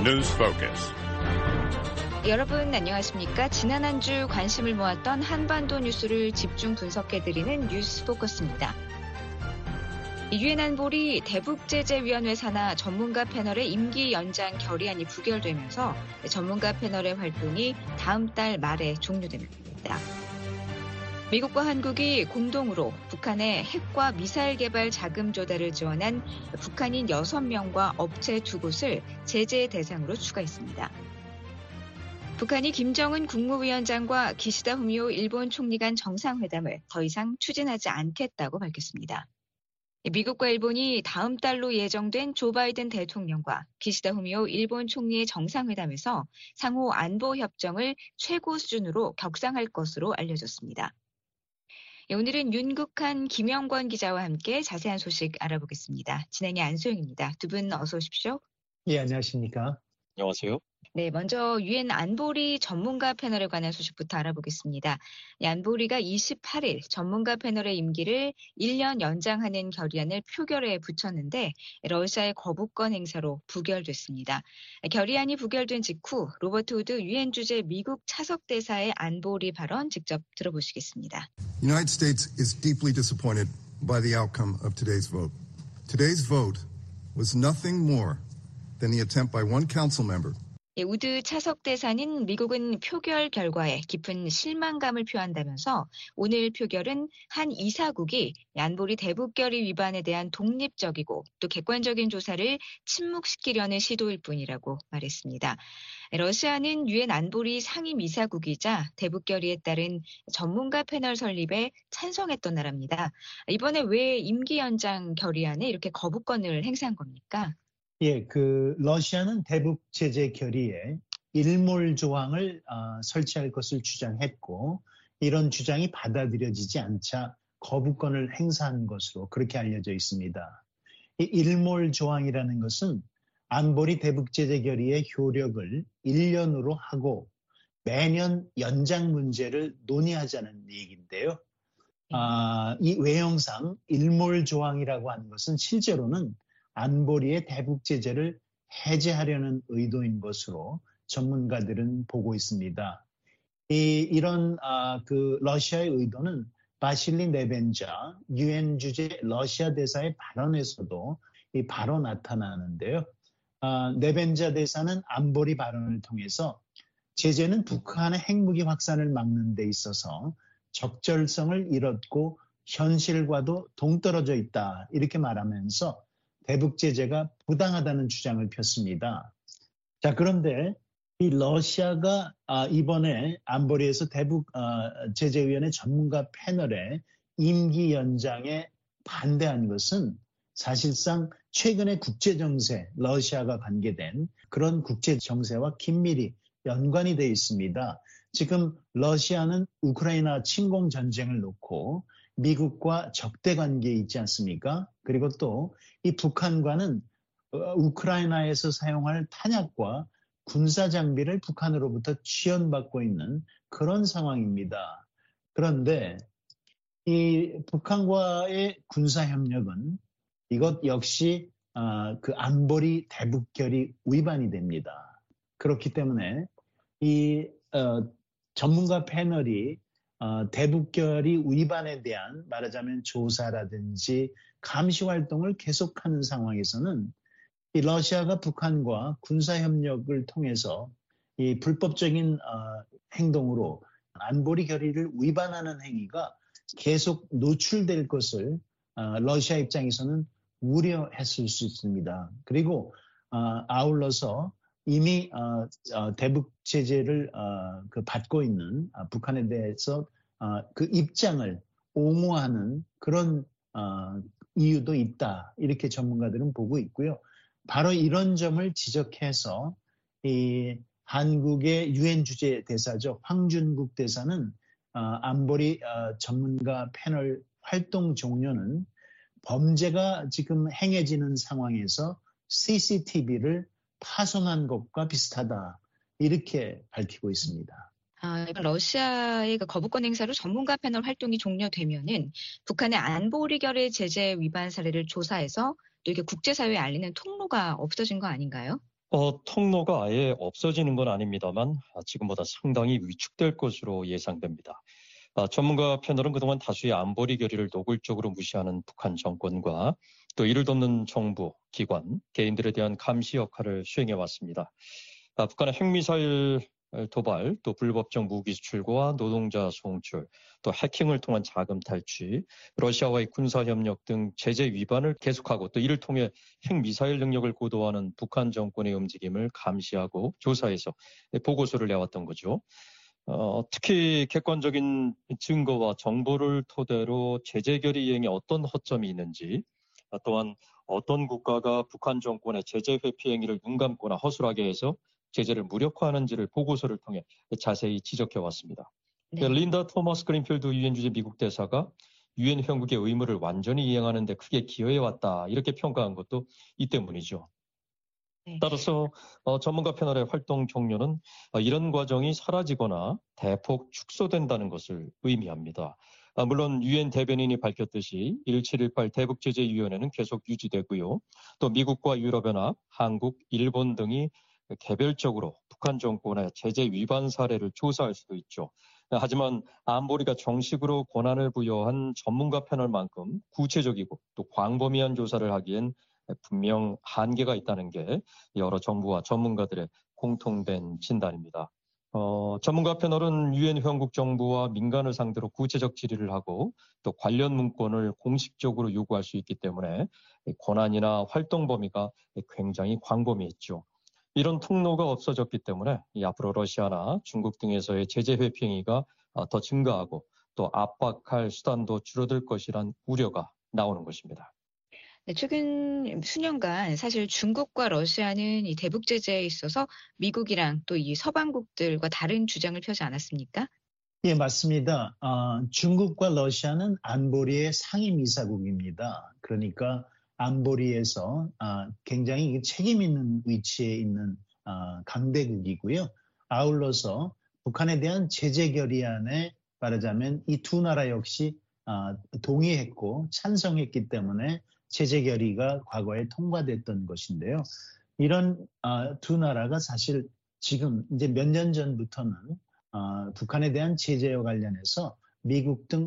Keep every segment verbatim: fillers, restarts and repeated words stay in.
News Focus. 여러분 안녕하십니까? 지난 한 주 관심을 모았던 한반도 뉴스를 집중 분석해드리는 뉴스 포커스입니다. 유엔 안보리 대북제재위원회 산하 전문가 패널의 임기 연장 결의안이 부결되면서 전문가 패널의 활동이 다음 달 말에 종료됩니다. 미국과 한국이 공동으로 북한의 핵과 미사일 개발 자금 조달을 지원한 북한인 여섯 명과 업체 두 곳을 제재 대상으로 추가했습니다. 북한이 김정은 국무위원장과 기시다 후미오 일본 총리 간 정상회담을 더 이상 추진하지 않겠다고 밝혔습니다. 미국과 일본이 다음 달로 예정된 조 바이든 대통령과 기시다 후미오 일본 총리의 정상회담에서 상호 안보 협정을 최고 수준으로 격상할 것으로 알려졌습니다. 오늘은 윤국한, 김영권 기자와 함께 자세한 소식 알아보겠습니다. 진행의 안소영입니다. 두 분 어서 오십시오. 예, 안녕하십니까? 안녕하세요. 네, 먼저 유엔 안보리 전문가 패널에 관한 소식부터 알아보겠습니다. 안보리가 이십팔 일 전문가 패널의 임기를 일 년 연장하는 결의안을 표결에 붙였는데 러시아의 거부권 행사로 부결됐습니다. 결의안이 부결된 직후 로버트 우드 유엔 주재 미국 차석 대사의 안보리 발언 직접 들어보시겠습니다. The United States is deeply disappointed by the outcome of today's vote. Today's vote was nothing more than the attempt by one council member. 예, 우드 차석 대사는 미국은 표결 결과에 깊은 실망감을 표한다면서 오늘 표결은 한 이사국이 안보리 대북결의 위반에 대한 독립적이고 또 객관적인 조사를 침묵시키려는 시도일 뿐이라고 말했습니다. 러시아는 유엔 안보리 상임 이사국이자 대북결의에 따른 전문가 패널 설립에 찬성했던 나라입니다. 이번에 왜 임기 연장 결의안에 이렇게 거부권을 행사한 겁니까? 예, 그 러시아는 대북 제재 결의에 일몰 조항을 어, 설치할 것을 주장했고 이런 주장이 받아들여지지 않자 거부권을 행사한 것으로 그렇게 알려져 있습니다. 이 일몰 조항이라는 것은 안보리 대북 제재 결의의 효력을 일 년으로 하고 매년 연장 문제를 논의하자는 얘기인데요. 아, 이 외형상 일몰 조항이라고 하는 것은 실제로는 안보리의 대북 제재를 해제하려는 의도인 것으로 전문가들은 보고 있습니다. 이, 이런 아, 그 러시아의 의도는 바실리 네벤자 유엔 주재 러시아 대사의 발언에서도 이 바로 나타나는데요. 아, 네벤자 대사는 안보리 발언을 통해서 제재는 북한의 핵무기 확산을 막는 데 있어서 적절성을 잃었고 현실과도 동떨어져 있다 이렇게 말하면서 대북 제재가 부당하다는 주장을 폈습니다. 자, 그런데 이 러시아가 이번에 안보리에서 대북 제재위원회 전문가 패널의 임기 연장에 반대한 것은 사실상 최근의 국제 정세, 러시아가 관계된 그런 국제 정세와 긴밀히 연관이 되어 있습니다. 지금 러시아는 우크라이나 침공 전쟁을 놓고 미국과 적대 관계에 있지 않습니까? 그리고 또 이 북한과는 우크라이나에서 사용할 탄약과 군사 장비를 북한으로부터 지원받고 있는 그런 상황입니다. 그런데 이 북한과의 군사 협력은 이것 역시 그 안보리 대북결의 위반이 됩니다. 그렇기 때문에 이 전문가 패널이 어, 대북결의 위반에 대한 말하자면 조사라든지 감시 활동을 계속하는 상황에서는 이 러시아가 북한과 군사협력을 통해서 이 불법적인 어, 행동으로 안보리 결의를 위반하는 행위가 계속 노출될 것을 어, 러시아 입장에서는 우려했을 수 있습니다. 그리고 어, 아울러서 이미 어, 어, 대북 제재를 어, 그 받고 있는 어, 북한에 대해서 어, 그 입장을 옹호하는 그런 어, 이유도 있다. 이렇게 전문가들은 보고 있고요. 바로 이런 점을 지적해서 이 한국의 유엔 주재 대사죠. 황준국 대사는 어, 안보리 어, 전문가 패널 활동 종료는 범죄가 지금 행해지는 상황에서 씨씨티비를 파손한 것과 비슷하다. 이렇게 밝히고 있습니다. 아, 러시아의 그 거부권 행사로 전문가 패널 활동이 종료되면은 북한의 안보리 결의 제재 위반 사례를 조사해서 또 이렇게 국제사회에 알리는 통로가 없어진 거 아닌가요? 어, 통로가 아예 없어지는 건 아닙니다만 지금보다 상당히 위축될 것으로 예상됩니다. 아, 전문가 패널은 그동안 다수의 안보리 결의를 노골적으로 무시하는 북한 정권과 또 이를 돕는 정부, 기관, 개인들에 대한 감시 역할을 수행해 왔습니다. 아, 북한의 핵미사일 도발, 또 불법적 무기 수출과 노동자 송출, 또 해킹을 통한 자금 탈취, 러시아와의 군사협력 등 제재 위반을 계속하고 또 이를 통해 핵미사일 능력을 고도화하는 북한 정권의 움직임을 감시하고 조사해서 보고서를 내왔던 거죠. 어, 특히 객관적인 증거와 정보를 토대로 제재 결의 이행에 어떤 허점이 있는지, 또한 어떤 국가가 북한 정권의 제재 회피 행위를 눈 감거나 허술하게 해서 제재를 무력화하는지를 보고서를 통해 자세히 지적해 왔습니다. 네. 린다 토머스 그린필드 유엔 주재 미국 대사가 유엔 회원국의 의무를 완전히 이행하는 데 크게 기여해 왔다, 이렇게 평가한 것도 이 때문이죠. 네. 따라서 어, 전문가 패널의 활동 종료는 어, 이런 과정이 사라지거나 대폭 축소된다는 것을 의미합니다. 아, 물론 유엔 대변인이 밝혔듯이 일칠일팔 대북제재위원회는 계속 유지되고요. 또 미국과 유럽연합, 한국, 일본 등이 개별적으로 북한 정권의 제재 위반 사례를 조사할 수도 있죠. 하지만 안보리가 정식으로 권한을 부여한 전문가 패널만큼 구체적이고 또 광범위한 조사를 하기엔 분명 한계가 있다는 게 여러 정부와 전문가들의 공통된 진단입니다. 어, 전문가 패널은 유엔 회원국 정부와 민간을 상대로 구체적 질의를 하고 또 관련 문건을 공식적으로 요구할 수 있기 때문에 권한이나 활동 범위가 굉장히 광범위했죠. 이런 통로가 없어졌기 때문에 앞으로 러시아나 중국 등에서의 제재 회피 행위가 더 증가하고 또 압박할 수단도 줄어들 것이란 우려가 나오는 것입니다. 네, 최근 수년간 사실 중국과 러시아는 이 대북 제재에 있어서 미국이랑 또 이 서방국들과 다른 주장을 펴지 않았습니까? 예, 맞습니다. 아, 중국과 러시아는 안보리의 상임이사국입니다. 그러니까 안보리에서 아, 굉장히 책임 있는 위치에 있는 아, 강대국이고요. 아울러서 북한에 대한 제재 결의안에 말하자면 이 두 나라 역시 아, 동의했고 찬성했기 때문에 제재 결의가 과거에 통과됐던 것인데요. 이런 아, 두 나라가 사실 지금 이제 몇 년 전부터는 아, 북한에 대한 제재와 관련해서 미국 등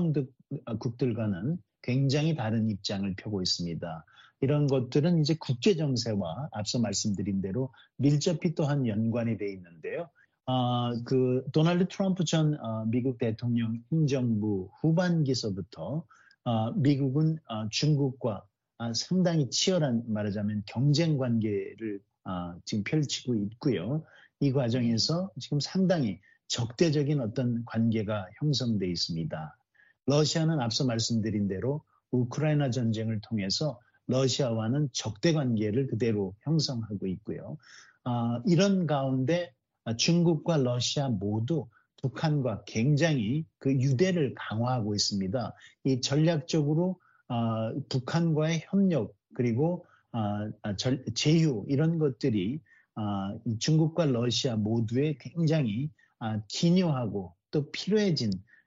서방국들과는 굉장히 다른 입장을 펴고 있습니다. 이런 것들은 이제 국제 정세와 앞서 말씀드린 대로 밀접히 또한 연관이 돼 있는데요. 아, 그 도널드 트럼프 전 어, 미국 대통령 행정부 후반기서부터 어, 미국은 어, 중국과 어, 상당히 치열한 말하자면 경쟁 관계를 어, 지금 펼치고 있고요. 이 과정에서 지금 상당히 적대적인 어떤 관계가 형성돼 있습니다. 러시아는 앞서 말씀드린 대로 우크라이나 전쟁을 통해서 러시아와는 적대 관계를 그대로 형성하고 있고요. 어, 이런 가운데 중국과 러시아 모두 북한과 굉장히 그 유대를 강화하고 있습니다. 이 전략적으로 어, 북한과의 협력 그리고 어, 절, 제휴 이런 것들이 어, 중국과 러시아 모두에 굉장히 어, 기묘하고 또 필요해진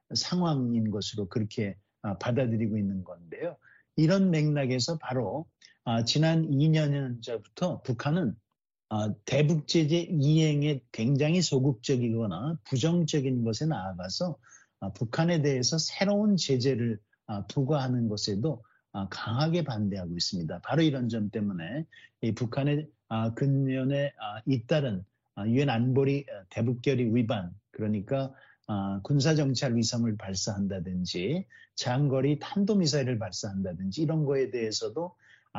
상황인 것으로 그렇게 어, 받아들이고 있는 건데요. 이런 맥락에서 바로 어, 지난 이 년 전부터 북한은 어, 대북 제재 이행에 굉장히 소극적이거나 부정적인 것에 나아가서 어, 북한에 대해서 새로운 제재를 어, 부과하는 것에도 어, 강하게 반대하고 있습니다. 바로 이런 점 때문에 이 북한의 어, 근년에 어, 잇따른 유엔 안보리 대북 결의 위반, 그러니까 어, 군사정찰 위성을 발사한다든지 장거리 탄도미사일을 발사한다든지 이런 거에 대해서도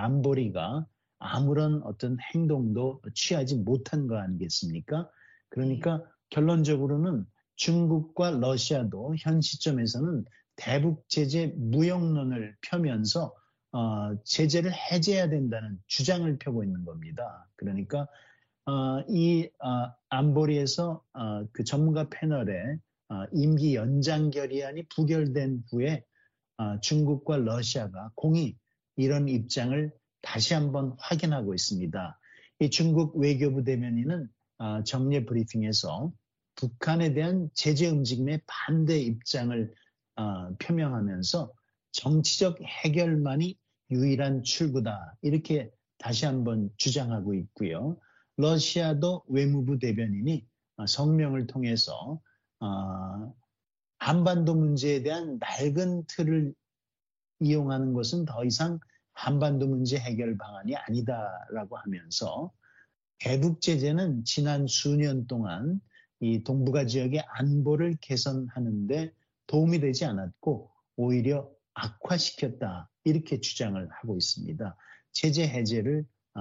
안보리가 아무런 어떤 행동도 취하지 못한 거 아니겠습니까? 그러니까 결론적으로는 중국과 러시아도 현 시점에서는 대북 제재 무역론을 펴면서 어, 제재를 해제해야 된다는 주장을 펴고 있는 겁니다. 그러니까 어, 이 어, 안보리에서 어, 그 전문가 패널의 어, 임기 연장 결의안이 부결된 후에 어, 중국과 러시아가 공히 이런 입장을 다시 한번 확인하고 있습니다. 이 중국 외교부 대변인은 어, 정례 브리핑에서 북한에 대한 제재 움직임에 반대 입장을 어, 표명하면서 정치적 해결만이 유일한 출구다 이렇게 다시 한번 주장하고 있고요. 러시아도 외무부 대변인이 성명을 통해서 어, 한반도 문제에 대한 낡은 틀을 이용하는 것은 더 이상 한반도 문제 해결 방안이 아니다라고 하면서 대북 제재는 지난 수년 동안 이 동북아 지역의 안보를 개선하는 데 도움이 되지 않았고 오히려 악화시켰다 이렇게 주장을 하고 있습니다. 제재 해제를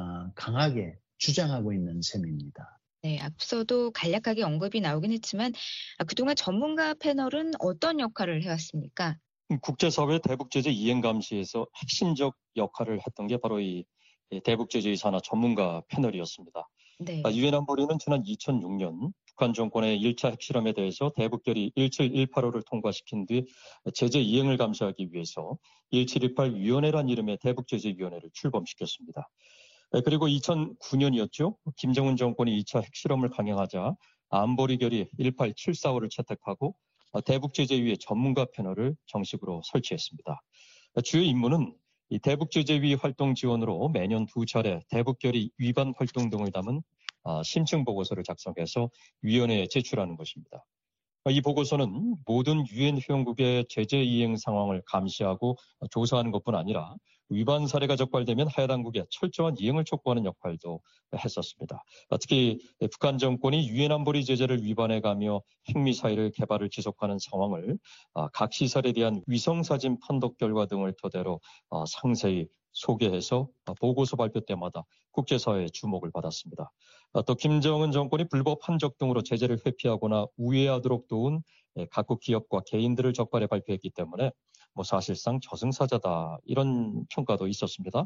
강하게 주장하고 있는 셈입니다. 네, 앞서도 간략하게 언급이 나오긴 했지만 그동안 전문가 패널은 어떤 역할을 해왔습니까? 국제사회 대북제재 이행 감시에서 핵심적 역할을 했던 게 바로 이 대북제재 산하 전문가 패널이었습니다. 네. 유엔 안보리는 지난 이천육 년 북한 정권의 일 차 핵실험에 대해서 대북결의 일칠일팔호를 통과시킨 뒤 제재 이행을 감시하기 위해서 일칠이팔 위원회란 이름의 대북제재위원회를 출범시켰습니다. 그리고 이천구 년이었죠. 김정은 정권이 이 차 핵실험을 강행하자 안보리 결의 일팔칠사호를 채택하고 대북제재위의 전문가 패널을 정식으로 설치했습니다. 주요 임무는 이 대북제재위 활동 지원으로 매년 두 차례 대북결의 위반 활동 등을 담은 심층 보고서를 작성해서 위원회에 제출하는 것입니다. 이 보고서는 모든 유엔 회원국의 제재 이행 상황을 감시하고 조사하는 것뿐 아니라 위반 사례가 적발되면 하야 당국의 철저한 이행을 촉구하는 역할도 했었습니다. 특히 북한 정권이 유엔 안보리 제재를 위반해가며 핵미사일을 개발을 지속하는 상황을 각 시설에 대한 위성사진 판독 결과 등을 토대로 상세히 소개해서 보고서 발표 때마다 국제사회의 주목을 받았습니다. 또 김정은 정권이 불법 한적 등으로 제재를 회피하거나 우회하도록 도운 각국 기업과 개인들을 적발해 발표했기 때문에 뭐 사실상 저승사자다 이런 평가도 있었습니다.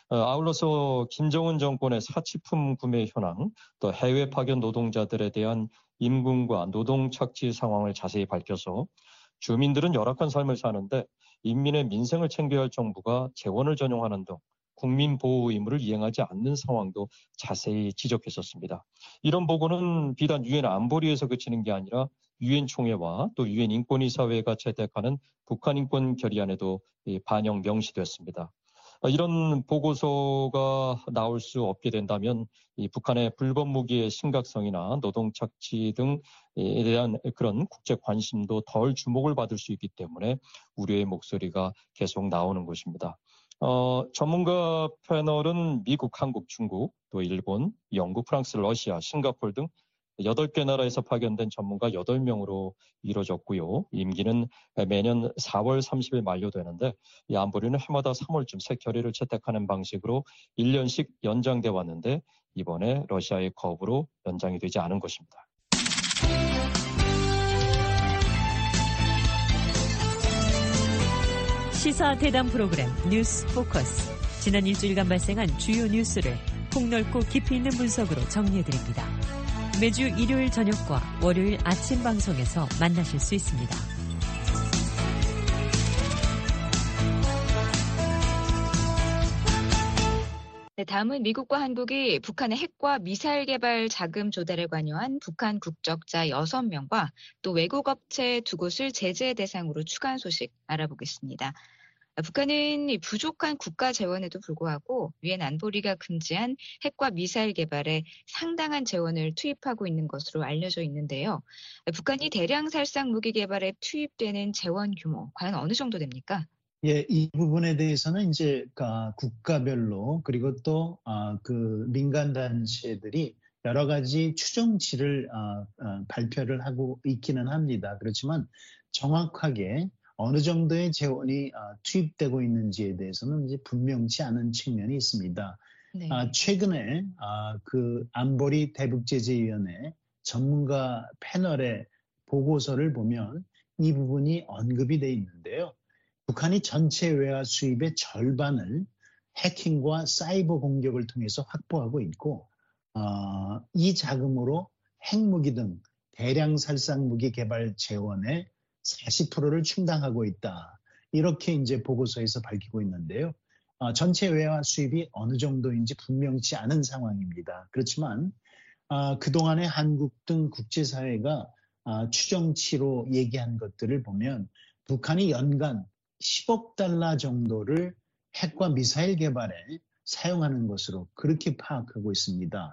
아울러서 김정은 정권의 사치품 구매 현황, 또 해외 파견 노동자들에 대한 임금과 노동 착취 상황을 자세히 밝혀서 주민들은 열악한 삶을 사는데 인민의 민생을 챙겨야 할 정부가 재원을 전용하는 등 국민 보호 의무를 이행하지 않는 상황도 자세히 지적했었습니다. 이런 보고는 비단 유엔 안보리에서 그치는 게 아니라 유엔 총회와 또 유엔 인권이사회가 채택하는 북한 인권 결의안에도 반영 명시됐습니다. 이런 보고서가 나올 수 없게 된다면 이 북한의 불법 무기의 심각성이나 노동 착취 등에 대한 그런 국제 관심도 덜 주목을 받을 수 있기 때문에 우려의 목소리가 계속 나오는 것입니다. 어, 전문가 패널은 미국, 한국, 중국, 또 일본, 영국, 프랑스, 러시아, 싱가포르 등 여덟 개 나라에서 파견된 전문가 여덟 명으로 이루어졌고요. 임기는 매년 사월 삼십일 만료되는데 이 안보리는 해마다 삼월쯤 새 결의를 채택하는 방식으로 일 년씩 연장돼 왔는데 이번에 러시아의 거부로 연장이 되지 않은 것입니다. 시사 대담 프로그램 뉴스 포커스. 지난 일주일간 발생한 주요 뉴스를 폭넓고 깊이 있는 분석으로 정리해드립니다. 매주 일요일 저녁과 월요일 아침 방송에서 만나실 수 있습니다. 네, 다음은 미국과 한국이 북한의 핵과 미사일 개발 자금 조달에 관여한 북한 국적자 여섯 명과 또 외국 업체 두 곳을 제재 대상으로 추가한 소식 알아보겠습니다. 북한은 부족한 국가 재원에도 불구하고 유엔 안보리가 금지한 핵과 미사일 개발에 상당한 재원을 투입하고 있는 것으로 알려져 있는데요. 북한이 대량 살상 무기 개발에 투입되는 재원 규모 과연 어느 정도 됩니까? 예, 이 부분에 대해서는 이제 국가별로 그리고 또 그 민간 단체들이 여러 가지 추정치를 발표를 하고 있기는 합니다. 그렇지만 정확하게 어느 정도의 재원이 투입되고 있는지에 대해서는 이제 분명치 않은 측면이 있습니다. 네. 최근에 그 안보리 대북제재위원회 전문가 패널의 보고서를 보면 이 부분이 언급이 돼 있는데요. 북한이 전체 외화 수입의 절반을 해킹과 사이버 공격을 통해서 확보하고 있고 어, 이 자금으로 핵무기 등 대량 살상 무기 개발 재원의 사십 퍼센트를 충당하고 있다. 이렇게 이제 보고서에서 밝히고 있는데요. 어, 전체 외화 수입이 어느 정도인지 분명치 않은 상황입니다. 그렇지만 어, 그동안에 한국 등 국제사회가 어, 추정치로 얘기한 것들을 보면 북한이 연간 십억 달러 정도를 핵과 미사일 개발에 사용하는 것으로 그렇게 파악하고 있습니다.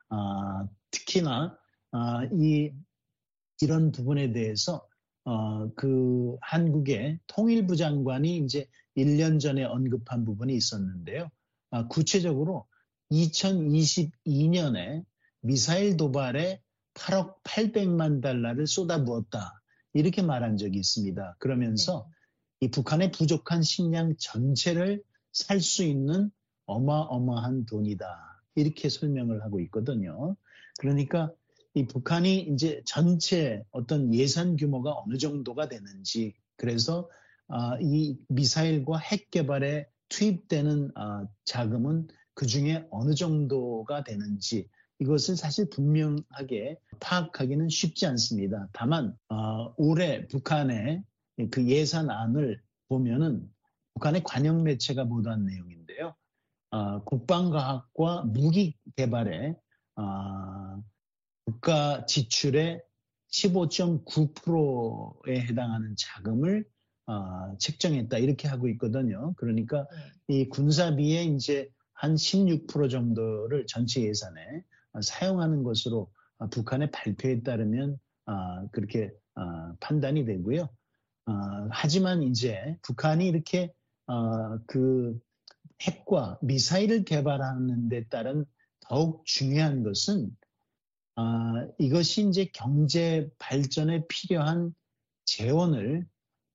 아, 특히나 아, 이 이런 부분에 대해서 어, 그 한국의 통일부 장관이 이제 일 년 전에 언급한 부분이 있었는데요. 아, 구체적으로 이천이십이 년에 미사일 도발에 팔억 팔백만 달러를 쏟아부었다. 이렇게 말한 적이 있습니다. 그러면서 이 북한의 부족한 식량 전체를 살 수 있는 어마어마한 돈이다. 이렇게 설명을 하고 있거든요. 그러니까 이 북한이 이제 전체 어떤 예산 규모가 어느 정도가 되는지, 그래서 아, 이 미사일과 핵 개발에 투입되는 아, 자금은 그 중에 어느 정도가 되는지, 이것을 사실 분명하게 파악하기는 쉽지 않습니다. 다만 어, 올해 북한의 그 예산안을 보면은 북한의 관영 매체가 보도한 내용인데요. 어, 국방과학과 무기 개발에 어, 국가 지출의 십오 점 구 퍼센트에 해당하는 자금을 어, 책정했다 이렇게 하고 있거든요. 그러니까 이 군사비의 이제 한 십육 퍼센트 정도를 전체 예산에 사용하는 것으로 북한의 발표에 따르면 그렇게 판단이 되고요. 하지만 이제 북한이 이렇게 그 핵과 미사일을 개발하는 데 따른 더욱 중요한 것은 이것이 이제 경제 발전에 필요한 재원을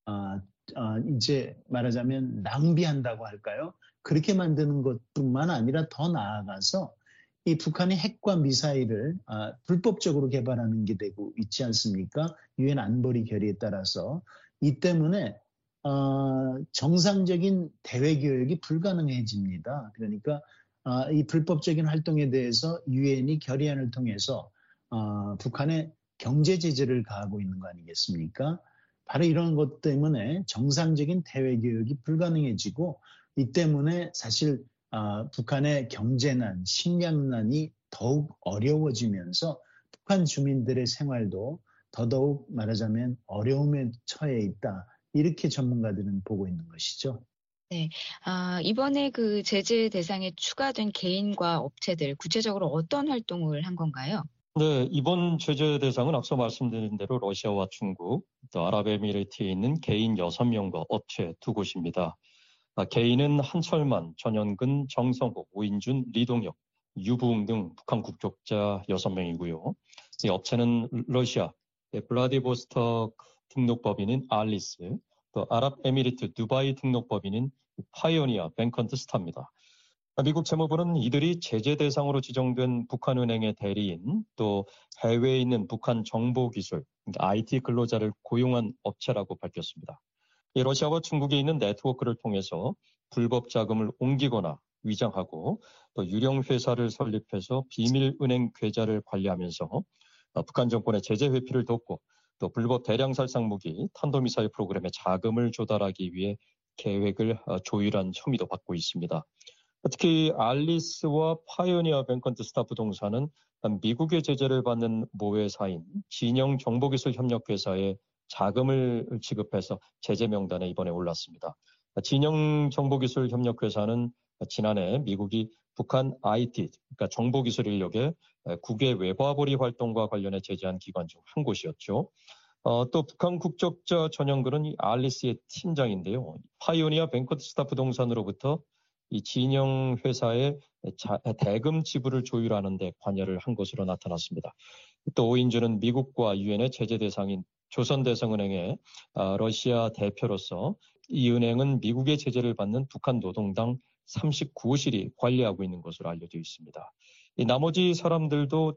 이제 말하자면 낭비한다고 할까요? 그렇게 만드는 것뿐만 아니라 더 나아가서 이 북한이 핵과 미사일을 아, 불법적으로 개발하는 게 되고 있지 않습니까? 유엔 안보리 결의에 따라서. 이 때문에 어, 정상적인 대외 교역이 불가능해집니다. 그러니까 어, 이 불법적인 활동에 대해서 유엔이 결의안을 통해서 어, 북한에 경제 제재를 가하고 있는 거 아니겠습니까? 바로 이런 것 때문에 정상적인 대외 교역이 불가능해지고, 이 때문에 사실 어, 북한의 경제난, 식량난이 더욱 어려워지면서 북한 주민들의 생활도 더더욱 말하자면 어려움에 처해 있다. 이렇게 전문가들은 보고 있는 것이죠. 네, 아, 이번에 그 제재 대상에 추가된 개인과 업체들 구체적으로 어떤 활동을 한 건가요? 네, 이번 제재 대상은 앞서 말씀드린 대로 러시아와 중국, 또 아랍에미리트에 있는 개인 여섯 명과 업체 두 곳입니다. 아, 개인은 한철만, 전현근, 정성호, 오인준, 리동혁, 유부웅 등 북한 국적자 여섯 명이고요. 이 업체는 러시아, 블라디보스토크 등록법인인 알리스, 또 아랍에미리트 두바이 등록법인인 파이오니아 뱅컨트 스타입니다. 미국 재무부는 이들이 제재 대상으로 지정된 북한은행의 대리인, 또 해외에 있는 북한 정보기술, 아이티 근로자를 고용한 업체라고 밝혔습니다. 이 러시아와 중국에 있는 네트워크를 통해서 불법 자금을 옮기거나 위장하고 또 유령 회사를 설립해서 비밀은행 계좌를 관리하면서 북한 정권의 제재 회피를 돕고 또 불법 대량 살상 무기, 탄도미사일 프로그램에 자금을 조달하기 위해 계획을 조율한 혐의도 받고 있습니다. 특히 알리스와 파이오니아 뱅컨트 스타 부동산은 미국의 제재를 받는 모회사인 진영정보기술협력회사에 자금을 지급해서 제재 명단에 이번에 올랐습니다. 진영정보기술협력회사는 지난해 미국이 북한 아이티, 그러니까 정보기술 인력의 국외 외화벌이 활동과 관련해 제재한 기관 중 한 곳이었죠. 어, 또 북한 국적자 전현근은 이 알리스의 팀장인데요. 파이오니아 뱅컨트 스타 부동산으로부터 이 진영 회사의 자, 대금 지불을 조율하는 데 관여를 한 것으로 나타났습니다. 또 오인준은 미국과 유엔의 제재 대상인 조선대성은행의 아, 러시아 대표로서 이 은행은 미국의 제재를 받는 북한 노동당 삼십구 호실이 관리하고 있는 것으로 알려져 있습니다. 이 나머지 사람들도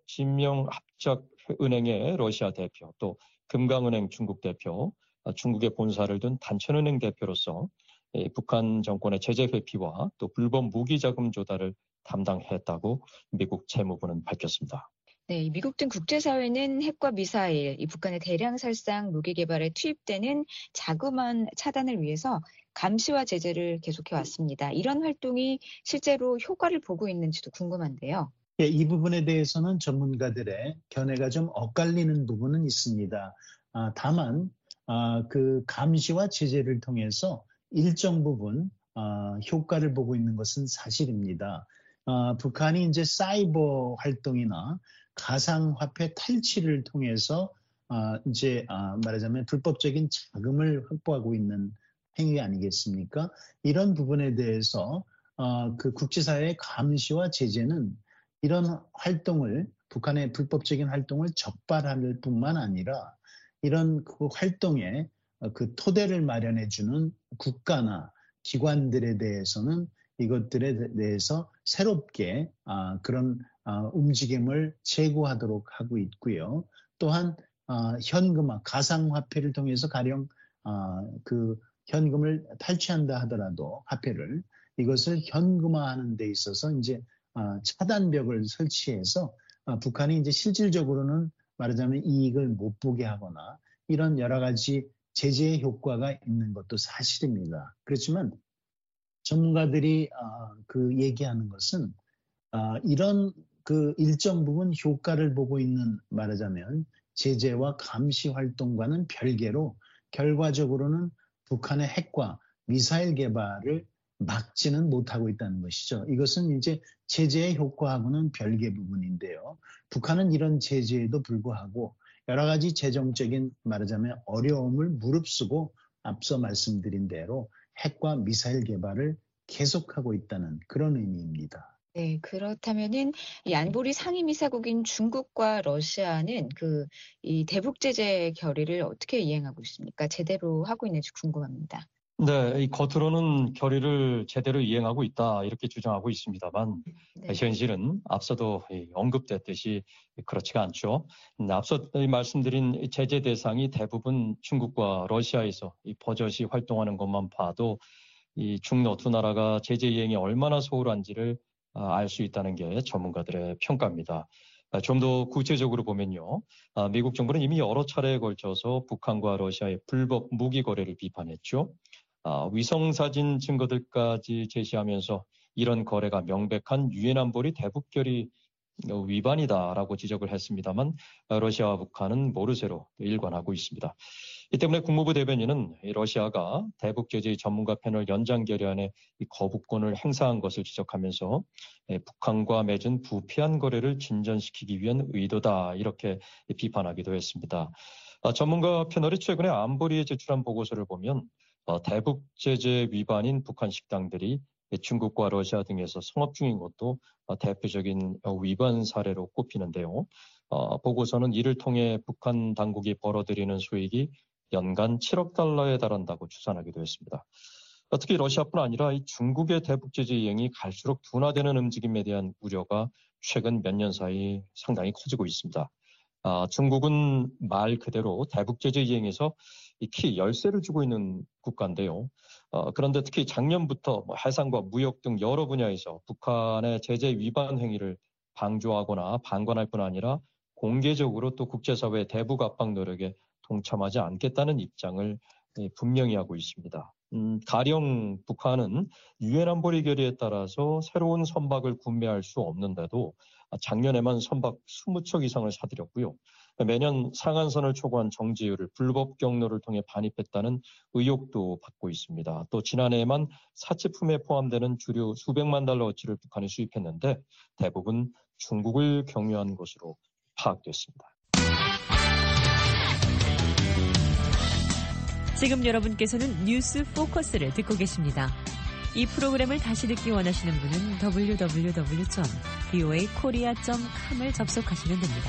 진명합작은행의 러시아 대표, 또 금강은행 중국 대표, 아, 중국의 본사를 둔 단천은행 대표로서 북한 정권의 제재 회피와 또 불법 무기 자금 조달을 담당했다고 미국 재무부는 밝혔습니다. 네, 미국 등 국제사회는 핵과 미사일, 이 북한의 대량 살상 무기 개발에 투입되는 자그마한 차단을 위해서 감시와 제재를 계속해 왔습니다. 이런 활동이 실제로 효과를 보고 있는지도 궁금한데요. 예, 이 부분에 대해서는 전문가들의 견해가 좀 엇갈리는 부분은 있습니다. 아, 다만 아, 그 감시와 제재를 통해서 일정 부분 어, 효과를 보고 있는 것은 사실입니다. 어, 북한이 이제 사이버 활동이나 가상화폐 탈취를 통해서 어, 이제 어, 말하자면 불법적인 자금을 확보하고 있는 행위 아니겠습니까? 이런 부분에 대해서 어, 그 국제사회의 감시와 제재는 이런 활동을 북한의 불법적인 활동을 적발할 뿐만 아니라 이런 그 활동에 그 토대를 마련해주는 국가나 기관들에 대해서는 이것들에 대해서 새롭게 아, 그런 아, 움직임을 제고하도록 하고 있고요. 또한 아, 현금화, 가상화폐를 통해서 가령 아, 그 현금을 탈취한다 하더라도 화폐를 이것을 현금화하는 데 있어서 이제 아, 차단벽을 설치해서 아, 북한이 이제 실질적으로는 말하자면 이익을 못 보게 하거나 이런 여러 가지 제재의 효과가 있는 것도 사실입니다. 그렇지만 전문가들이 아, 그 얘기하는 것은 아, 이런 그 일정 부분 효과를 보고 있는 말하자면 제재와 감시 활동과는 별개로 결과적으로는 북한의 핵과 미사일 개발을 막지는 못하고 있다는 것이죠. 이것은 이제 제재의 효과하고는 별개 부분인데요. 북한은 이런 제재에도 불구하고 여러 가지 재정적인 말하자면 어려움을 무릅쓰고 앞서 말씀드린 대로 핵과 미사일 개발을 계속하고 있다는 그런 의미입니다. 네, 그렇다면은 이 안보리 상임이사국인 중국과 러시아는 그 이 대북 제재 결의를 어떻게 이행하고 있습니까? 제대로 하고 있는지 궁금합니다. 네, 이 겉으로는 결의를 제대로 이행하고 있다 이렇게 주장하고 있습니다만 네. 현실은 앞서도 언급됐듯이 그렇지가 않죠. 앞서 말씀드린 제재 대상이 대부분 중국과 러시아에서 버젓이 활동하는 것만 봐도 이 중러 두 나라가 제재 이행이 얼마나 소홀한지를 알 수 있다는 게 전문가들의 평가입니다. 좀 더 구체적으로 보면요. 미국 정부는 이미 여러 차례에 걸쳐서 북한과 러시아의 불법 무기 거래를 비판했죠. 위성사진 증거들까지 제시하면서 이런 거래가 명백한 유엔 안보리 대북 결의 위반이다라고 지적을 했습니다만 러시아와 북한은 모르쇠로 일관하고 있습니다. 이 때문에 국무부 대변인은 러시아가 대북 제재 전문가 패널 연장 결의안에 거부권을 행사한 것을 지적하면서 북한과 맺은 부패한 거래를 진전시키기 위한 의도다 이렇게 비판하기도 했습니다. 전문가 패널이 최근에 안보리에 제출한 보고서를 보면 대북 제재 위반인 북한 식당들이 중국과 러시아 등에서 성업 중인 것도 대표적인 위반 사례로 꼽히는데요. 보고서는 이를 통해 북한 당국이 벌어들이는 수익이 연간 칠억 달러에 달한다고 추산하기도 했습니다. 특히 러시아뿐 아니라 이 중국의 대북 제재 이행이 갈수록 둔화되는 움직임에 대한 우려가 최근 몇 년 사이 상당히 커지고 있습니다. 아, 중국은 말 그대로 대북 제재 이행에서 이 키 열쇠를 주고 있는 국가인데요. 어, 그런데 특히 작년부터 뭐 해상과 무역 등 여러 분야에서 북한의 제재 위반 행위를 방조하거나 방관할 뿐 아니라 공개적으로 또 국제사회의 대북 압박 노력에 동참하지 않겠다는 입장을 분명히 하고 있습니다. 음, 가령 북한은 유엔 안보리 결의에 따라서 새로운 선박을 구매할 수 없는데도 작년에만 선박 이십 척 이상을 사들였고요. 매년 상한선을 초과한 정지율을 불법 경로를 통해 반입했다는 의혹도 받고 있습니다. 또 지난해에만 사치품에 포함되는 주류 수백만 달러어치를 북한이 수입했는데 대부분 중국을 경유한 것으로 파악됐습니다. 지금 여러분께서는 뉴스 포커스를 듣고 계십니다. 이 프로그램을 다시 듣기 원하시는 분은 더블유 더블유 더블유 점 브이오에이 코리아 점 컴을 접속하시면 됩니다.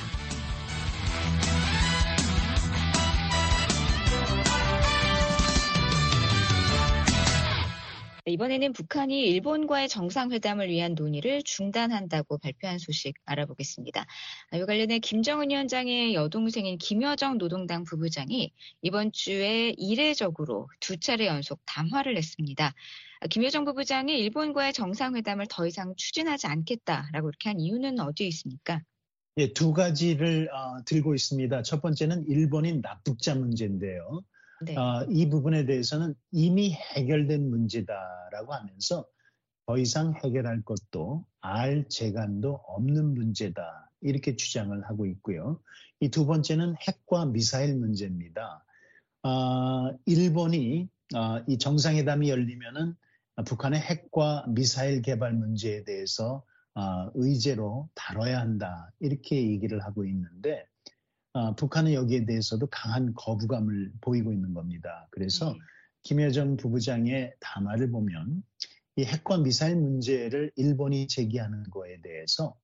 이번에는 북한이 일본과의 정상회담을 위한 논의를 중단한다고 발표한 소식 알아보겠습니다. 이와 관련해 김정은 위원장의 여동생인 김여정 노동당 부부장이 이번 주에 이례적으로 두 차례 연속 담화를 냈습니다. 김여정 부부장이 일본과의 정상회담을 더 이상 추진하지 않겠다라고 이렇게 한 이유는 어디에 있습니까? 예, 두 가지를 어, 들고 있습니다. 첫 번째는 일본인 납북자 문제인데요. 네. 어, 이 부분에 대해서는 이미 해결된 문제다라고 하면서 더 이상 해결할 것도 알 재간도 없는 문제다 이렇게 주장을 하고 있고요. 이 두 번째는 핵과 미사일 문제입니다. 어, 일본이 어, 이 정상회담이 열리면은 북한의 핵과 미사일 개발 문제에 대해서 어, 의제로 다뤄야 한다 이렇게 얘기를 하고 있는데 어, 북한은 여기에 대해서도 강한 거부감을 보이고 있는 겁니다. 그래서 네. 김여정 부부장의 담화를 보면 이 핵과 미사일 문제를 일본이 제기하는 거에 대해서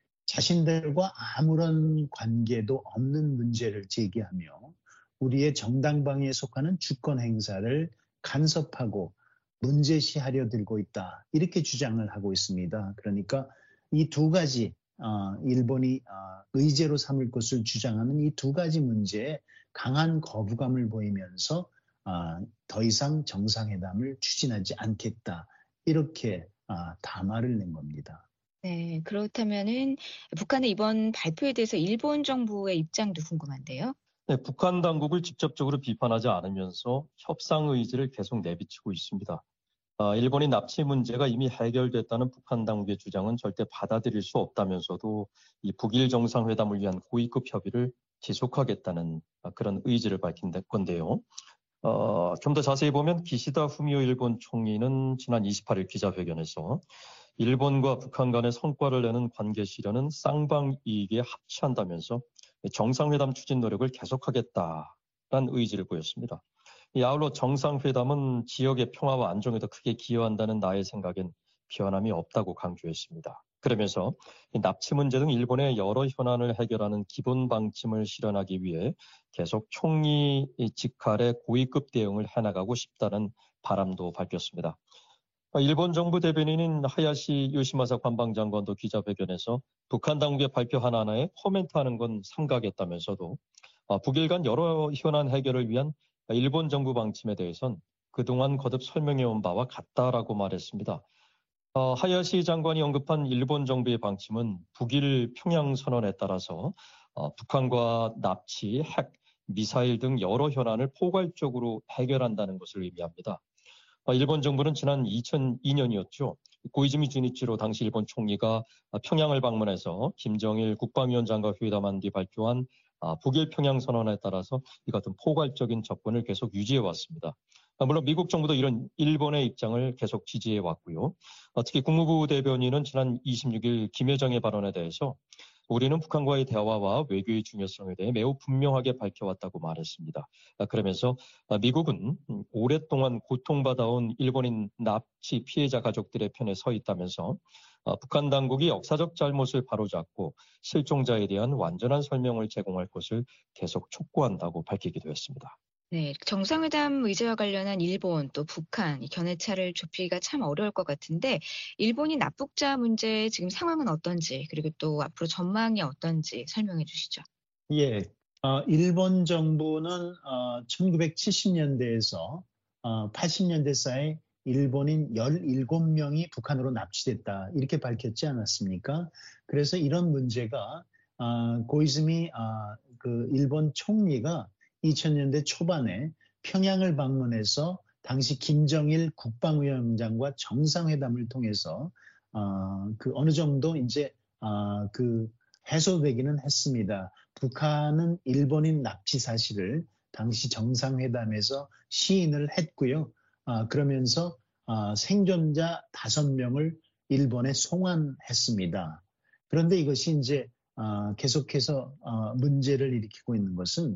자신들과 아무런 관계도 없는 문제를 제기하며 우리의 정당방위에 속하는 주권 행사를 간섭하고 문제시하려 들고 있다. 이렇게 주장을 하고 있습니다. 그러니까 이 두 가지 어, 일본이 어, 의제로 삼을 것을 주장하는 이 두 가지 문제에 강한 거부감을 보이면서 어, 더 이상 정상회담을 추진하지 않겠다. 이렇게 어, 담화를 낸 겁니다. 네, 그렇다면은 북한의 이번 발표에 대해서 일본 정부의 입장도 궁금한데요. 네, 북한 당국을 직접적으로 비판하지 않으면서 협상 의지를 계속 내비치고 있습니다. 아, 일본의 납치 문제가 이미 해결됐다는 북한 당국의 주장은 절대 받아들일 수 없다면서도 이 북일 정상회담을 위한 고위급 협의를 지속하겠다는 그런 의지를 밝힌 건데요. 어, 좀 더 자세히 보면 기시다 후미오 일본 총리는 지난 이십팔 일 기자회견에서 일본과 북한 간의 성과를 내는 관계 실현은 쌍방이익에 합치한다면서 정상회담 추진 노력을 계속하겠다는 의지를 보였습니다. 아울러 정상회담은 지역의 평화와 안정에 더 크게 기여한다는 나의 생각엔 변함이 없다고 강조했습니다. 그러면서 납치 문제 등 일본의 여러 현안을 해결하는 기본 방침을 실현하기 위해 계속 총리 직할의 고위급 대응을 해나가고 싶다는 바람도 밝혔습니다. 일본 정부 대변인인 하야시 요시마사 관방장관도 기자회견에서 북한 당국의 발표 하나하나에 코멘트하는 건 삼가겠다면서도 북일 간 여러 현안 해결을 위한 일본 정부 방침에 대해선 그동안 거듭 설명해온 바와 같다라고 말했습니다. 어, 하야시 장관이 언급한 일본 정부의 방침은 북일 평양 선언에 따라서 어, 북한과 납치, 핵, 미사일 등 여러 현안을 포괄적으로 해결한다는 것을 의미합니다. 어, 일본 정부는 지난 이천이 년이었죠. 고이즈미 주니치로 당시 일본 총리가 평양을 방문해서 김정일 국방위원장과 회담한 뒤 발표한 아, 북일 평양 선언에 따라서 이 같은 포괄적인 접근을 계속 유지해 왔습니다. 아, 물론 미국 정부도 이런 일본의 입장을 계속 지지해 왔고요. 아, 특히 국무부 대변인은 지난 이십육 일 김여정의 발언에 대해서 우리는 북한과의 대화와 외교의 중요성에 대해 매우 분명하게 밝혀왔다고 말했습니다. 아, 그러면서 아, 미국은 오랫동안 고통받아온 일본인 납치 피해자 가족들의 편에 서 있다면서 어, 북한 당국이 역사적 잘못을 바로잡고 실종자에 대한 완전한 설명을 제공할 것을 계속 촉구한다고 밝히기도 했습니다. 네, 정상회담 의제와 관련한 일본 또 북한 이 견해차를 좁히기가 참 어려울 것 같은데 일본이 납북자 문제 지금 상황은 어떤지 그리고 또 앞으로 전망이 어떤지 설명해 주시죠. 예, 어, 일본 정부는 어, 천구백칠십 년대에서 어, 팔십 년대 사이 일본인 열일곱 명이 북한으로 납치됐다 이렇게 밝혔지 않았습니까? 그래서 이런 문제가 어, 고이즈미 어, 그 일본 총리가 이천 년대 초반에 평양을 방문해서 당시 김정일 국방위원장과 정상회담을 통해서 어, 그 어느 정도 이제 어, 그 해소되기는 했습니다. 북한은 일본인 납치 사실을 당시 정상회담에서 시인을 했고요. 아, 그러면서 아, 생존자 다섯 명을 일본에 송환했습니다. 그런데 이것이 이제 아, 계속해서 아, 문제를 일으키고 있는 것은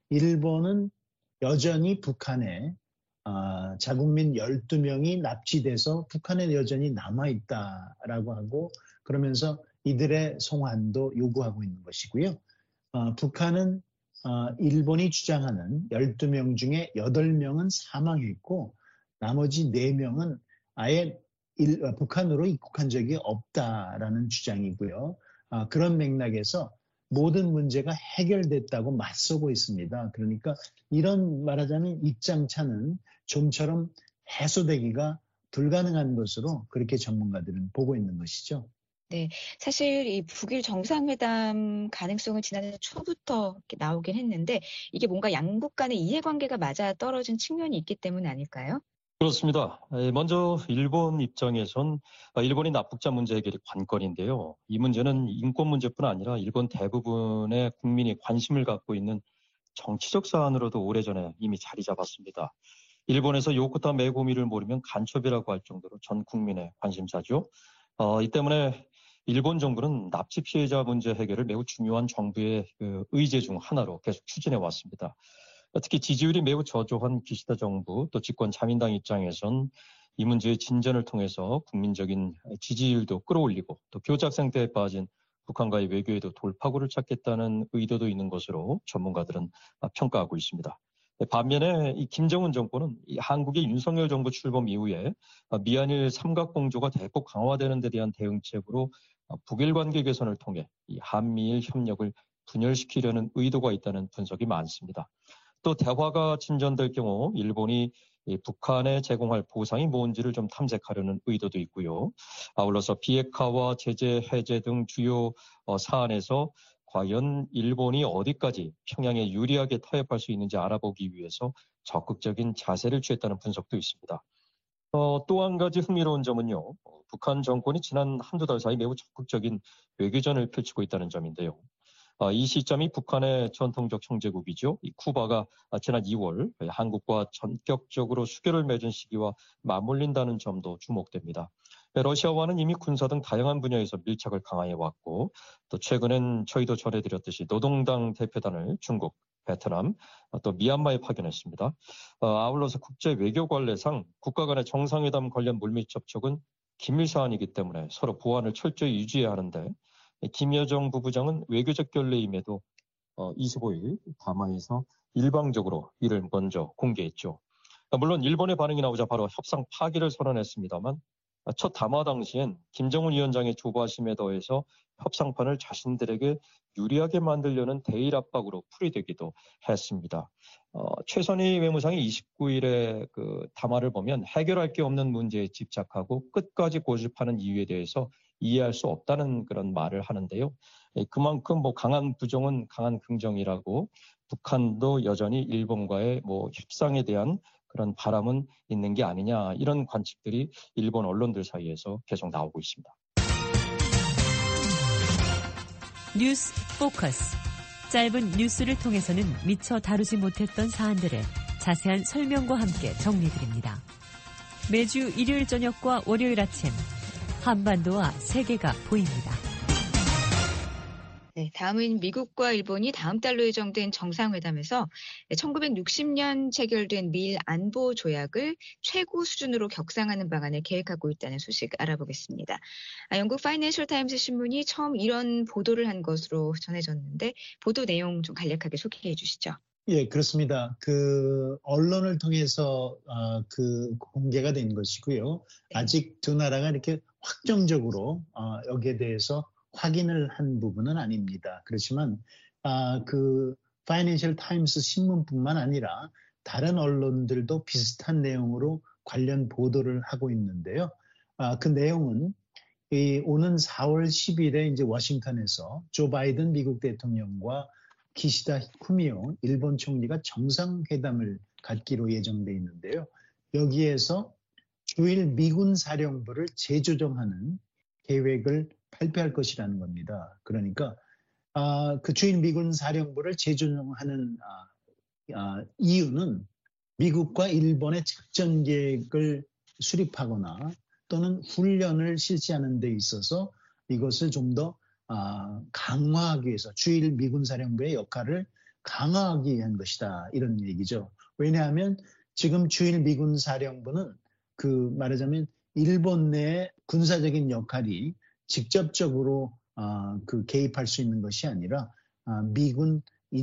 일본은 여전히 북한에 아, 자국민 열두 명이 납치돼서 북한에 여전히 남아있다라고 하고 그러면서 이들의 송환도 요구하고 있는 것이고요. 어, 북한은 어, 일본이 주장하는 열두 명 중에 여덟 명은 사망했고 나머지 네 명은 아예 일, 어, 북한으로 입국한 적이 없다라는 주장이고요. 어, 그런 맥락에서 모든 문제가 해결됐다고 맞서고 있습니다. 그러니까 이런 말하자면 입장차는 좀처럼 해소되기가 불가능한 것으로 그렇게 전문가들은 보고 있는 것이죠. 네, 사실 이 북일 정상회담 가능성은 지난해 초부터 이렇게 나오긴 했는데 이게 뭔가 양국 간의 이해관계가 맞아 떨어진 측면이 있기 때문 아닐까요? 그렇습니다. 먼저 일본 입장에선 일본이 납북자 문제 해결이 관건인데요. 이 문제는 인권 문제뿐 아니라 일본 대부분의 국민이 관심을 갖고 있는 정치적 사안으로도 오래전에 이미 자리 잡았습니다. 일본에서 요코타 메구미를 모르면 간첩이라고 할 정도로 전 국민의 관심사죠. 어, 이 때문에 일본 정부는 납치 피해자 문제 해결을 매우 중요한 정부의 그 의제 중 하나로 계속 추진해 왔습니다. 특히 지지율이 매우 저조한 기시다 정부 또 집권 자민당 입장에선 이 문제의 진전을 통해서 국민적인 지지율도 끌어올리고 또 교착 상태에 빠진 북한과의 외교에도 돌파구를 찾겠다는 의도도 있는 것으로 전문가들은 평가하고 있습니다. 반면에 이 김정은 정권은 이 한국의 윤석열 정부 출범 이후에 미한일 삼각공조가 대폭 강화되는 데 대한 대응책으로 북일 관계 개선을 통해 이 한미일 협력을 분열시키려는 의도가 있다는 분석이 많습니다. 또 대화가 진전될 경우 일본이 이 북한에 제공할 보상이 뭔지를 좀 탐색하려는 의도도 있고요. 아울러서 비핵화와 제재 해제 등 주요 사안에서 과연 일본이 어디까지 평양에 유리하게 타협할 수 있는지 알아보기 위해서 적극적인 자세를 취했다는 분석도 있습니다. 어, 또 한 가지 흥미로운 점은요. 북한 정권이 지난 한두 달 사이 매우 적극적인 외교전을 펼치고 있다는 점인데요. 어, 이 시점이 북한의 전통적 형제국이죠. 이 쿠바가 지난 이월 한국과 전격적으로 수교를 맺은 시기와 맞물린다는 점도 주목됩니다. 러시아와는 이미 군사 등 다양한 분야에서 밀착을 강화해 왔고 또 최근엔 저희도 전해드렸듯이 노동당 대표단을 중국, 베트남, 또 미얀마에 파견했습니다. 어, 아울러서 국제 외교 관례상 국가 간의 정상회담 관련 물밑 접촉은 기밀 사안이기 때문에 서로 보안을 철저히 유지해야 하는데 김여정 부부장은 외교적 결례임에도 어, 이십오일 담화에서 일방적으로 이를 먼저 공개했죠. 물론 일본의 반응이 나오자 바로 협상 파기를 선언했습니다만 첫 담화 당시엔 김정은 위원장의 조바심에 더해서 협상판을 자신들에게 유리하게 만들려는 대일 압박으로 풀이되기도 했습니다. 어, 최선희 외무상이 이십구일에 그 담화를 보면 해결할 게 없는 문제에 집착하고 끝까지 고집하는 이유에 대해서 이해할 수 없다는 그런 말을 하는데요. 그만큼 뭐 강한 부정은 강한 긍정이라고 북한도 여전히 일본과의 뭐 협상에 대한 그런 바람은 있는 게 아니냐 이런 관측들이 일본 언론들 사이에서 계속 나오고 있습니다. 뉴스 포커스. 짧은 뉴스를 통해서는 미처 다루지 못했던 사안들을 자세한 설명과 함께 정리드립니다. 매주 일요일 저녁과 월요일 아침 한반도와 세계가 보입니다. 네, 다음은 미국과 일본이 다음 달로 예정된 정상회담에서 천구백육십 년 체결된 미일 안보 조약을 최고 수준으로 격상하는 방안을 계획하고 있다는 소식 알아보겠습니다. 아, 영국 파이낸셜 타임스 신문이 처음 이런 보도를 한 것으로 전해졌는데 보도 내용 좀 간략하게 소개해 주시죠. 예, 그렇습니다. 그 언론을 통해서 어, 그 공개가 된 것이고요. 네. 아직 두 나라가 이렇게 확정적으로 어, 여기에 대해서 확인을 한 부분은 아닙니다. 그렇지만 아, 그 파이낸셜 타임스 신문뿐만 아니라 다른 언론들도 비슷한 내용으로 관련 보도를 하고 있는데요. 아, 그 내용은 이 오는 사월 십일에 이제 워싱턴에서 조 바이든 미국 대통령과 기시다 후미오 일본 총리가 정상회담을 갖기로 예정돼 있는데요. 여기에서 주일 미군 사령부를 재조정하는 계획을 발표할 것이라는 겁니다. 그러니까 아, 그 주일 미군 사령부를 재조정하는 아, 아, 이유는 미국과 일본의 작전 계획을 수립하거나 또는 훈련을 실시하는 데 있어서 이것을 좀 더 아, 강화하기 위해서 주일 미군 사령부의 역할을 강화하기 위한 것이다. 이런 얘기죠. 왜냐하면 지금 주일 미군 사령부는 그 말하자면 일본 내 군사적인 역할이 직접적으로 아, 그 개입할 수 있는 것이 아니라 아, 미군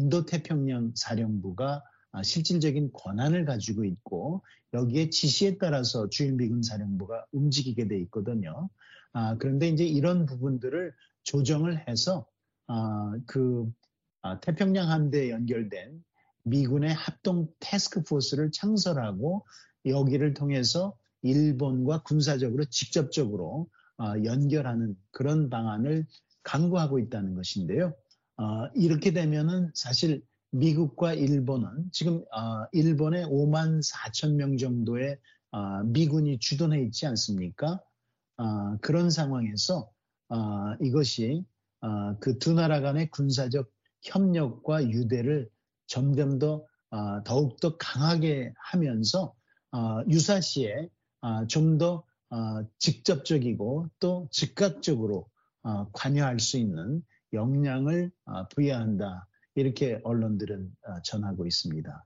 인도태평양 사령부가 아, 실질적인 권한을 가지고 있고 여기에 지시에 따라서 주일 미군 사령부가 움직이게 돼 있거든요. 아, 그런데 이제 이런 부분들을 조정을 해서 아, 그 아, 태평양 함대에 연결된 미군의 합동 태스크포스를 창설하고 여기를 통해서 일본과 군사적으로 직접적으로 아, 연결하는 그런 방안을 강구하고 있다는 것인데요. 아, 이렇게 되면은 사실 미국과 일본은 지금 아, 일본에 오만 사천 명 정도의 아, 미군이 주둔해 있지 않습니까? 아, 그런 상황에서 아, 이것이 아, 그 두 나라 간의 군사적 협력과 유대를 점점 더 아, 더욱더 강하게 하면서 아, 유사시에 아, 좀 더 아, 직접적이고 또 즉각적으로 어, 관여할 수 있는 역량을 어, 부여한다. 이렇게 언론들은 어, 전하고 있습니다.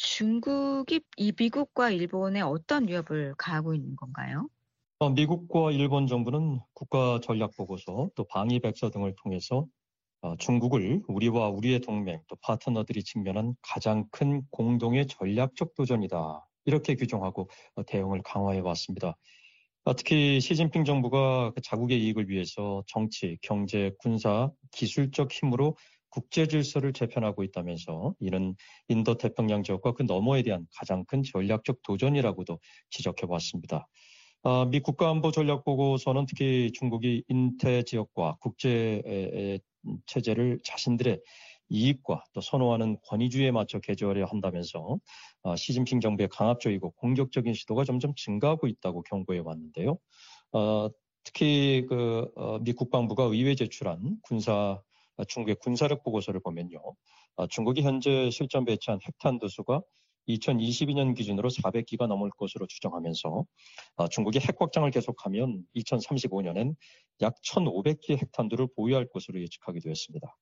중국이 이 미국과 일본에 어떤 위협을 가하고 있는 건가요? 어, 미국과 일본 정부는 국가 전략 보고서 또 방위 백서 등을 통해서 어, 중국을 우리와 우리의 동맹 또 파트너들이 직면한 가장 큰 공동의 전략적 도전이다. 이렇게 규정하고 어, 대응을 강화해 왔습니다. 어, 특히 시진핑 정부가 그 자국의 이익을 위해서 정치, 경제, 군사, 기술적 힘으로 국제 질서를 재편하고 있다면서 이는 인도 태평양 지역과 그 너머에 대한 가장 큰 전략적 도전이라고도 지적해 왔습니다. 어, 미 국가안보전략보고서는 특히 중국이 인태 지역과 국제 체제를 자신들의 이익과 또 선호하는 권위주의에 맞춰 개조하려 한다면서 어, 시진핑 정부의 강압적이고 공격적인 시도가 점점 증가하고 있다고 경고해 왔는데요. 어, 특히 그 어, 미 국방부가 의회에 제출한 군사 중국의 군사력 보고서를 보면요, 어, 중국이 현재 실전 배치한 핵탄두 수가 이천이십이 년 기준으로 사백 기가 넘을 것으로 추정하면서 어, 중국이 핵 확장을 계속하면 이천삼십오 년엔 약 천오백 기의 핵탄두를 보유할 것으로 예측하기도 했습니다.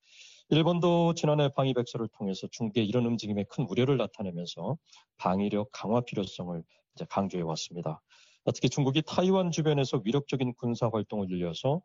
일본도 지난해 방위 백서를 통해서 중국의 이런 움직임에 큰 우려를 나타내면서 방위력 강화 필요성을 이제 강조해 왔습니다. 특히 중국이 타이완 주변에서 위력적인 군사 활동을 늘려서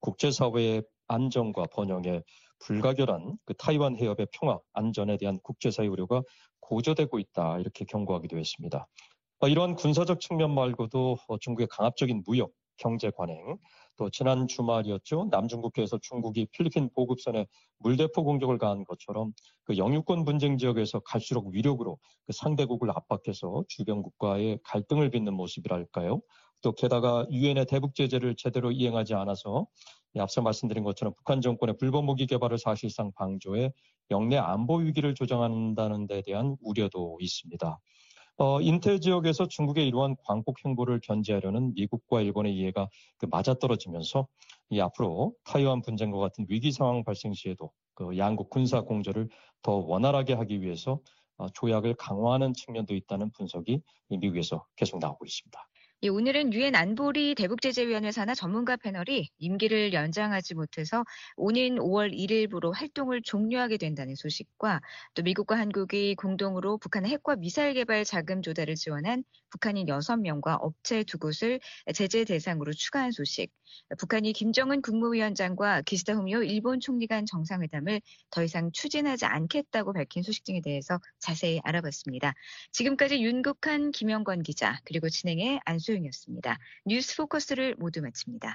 국제사회의 안정과 번영에 불가결한 그 타이완 해협의 평화, 안전에 대한 국제사회 우려가 고조되고 있다 이렇게 경고하기도 했습니다. 이러한 군사적 측면 말고도 중국의 강압적인 무역, 경제 관행, 또 지난 주말이었죠. 남중국해에서 중국이 필리핀 보급선에 물대포 공격을 가한 것처럼 그 영유권 분쟁 지역에서 갈수록 위력으로 그 상대국을 압박해서 주변 국가의 갈등을 빚는 모습이랄까요. 또 게다가 유엔의 대북 제재를 제대로 이행하지 않아서 앞서 말씀드린 것처럼 북한 정권의 불법 무기 개발을 사실상 방조해 영내 안보 위기를 조장한다는 데 대한 우려도 있습니다. 어, 인태 지역에서 중국의 이러한 광폭 행보를 견제하려는 미국과 일본의 이해가 그 맞아떨어지면서 이 앞으로 타이완 분쟁과 같은 위기 상황 발생 시에도 그 양국 군사 공조를 더 원활하게 하기 위해서 어, 조약을 강화하는 측면도 있다는 분석이 미국에서 계속 나오고 있습니다. 예, 오늘은 유엔 안보리 대북제재위원회 산하 전문가 패널이 임기를 연장하지 못해서 오는 오월 일일부로 활동을 종료하게 된다는 소식과 또 미국과 한국이 공동으로 북한의 핵과 미사일 개발 자금 조달을 지원한 북한인 여섯 명과 업체 두 곳을 제재 대상으로 추가한 소식, 북한이 김정은 국무위원장과 기시다 후미오 일본 총리 간 정상회담을 더 이상 추진하지 않겠다고 밝힌 소식 등에 대해서 자세히 알아봤습니다. 지금까지 윤국한, 김영건 기자, 그리고 진행의 안수영이었습니다. 뉴스 포커스를 모두 마칩니다.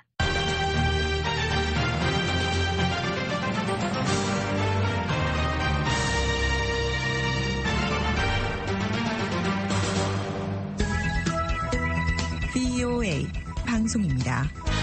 브이오에이 방송입니다.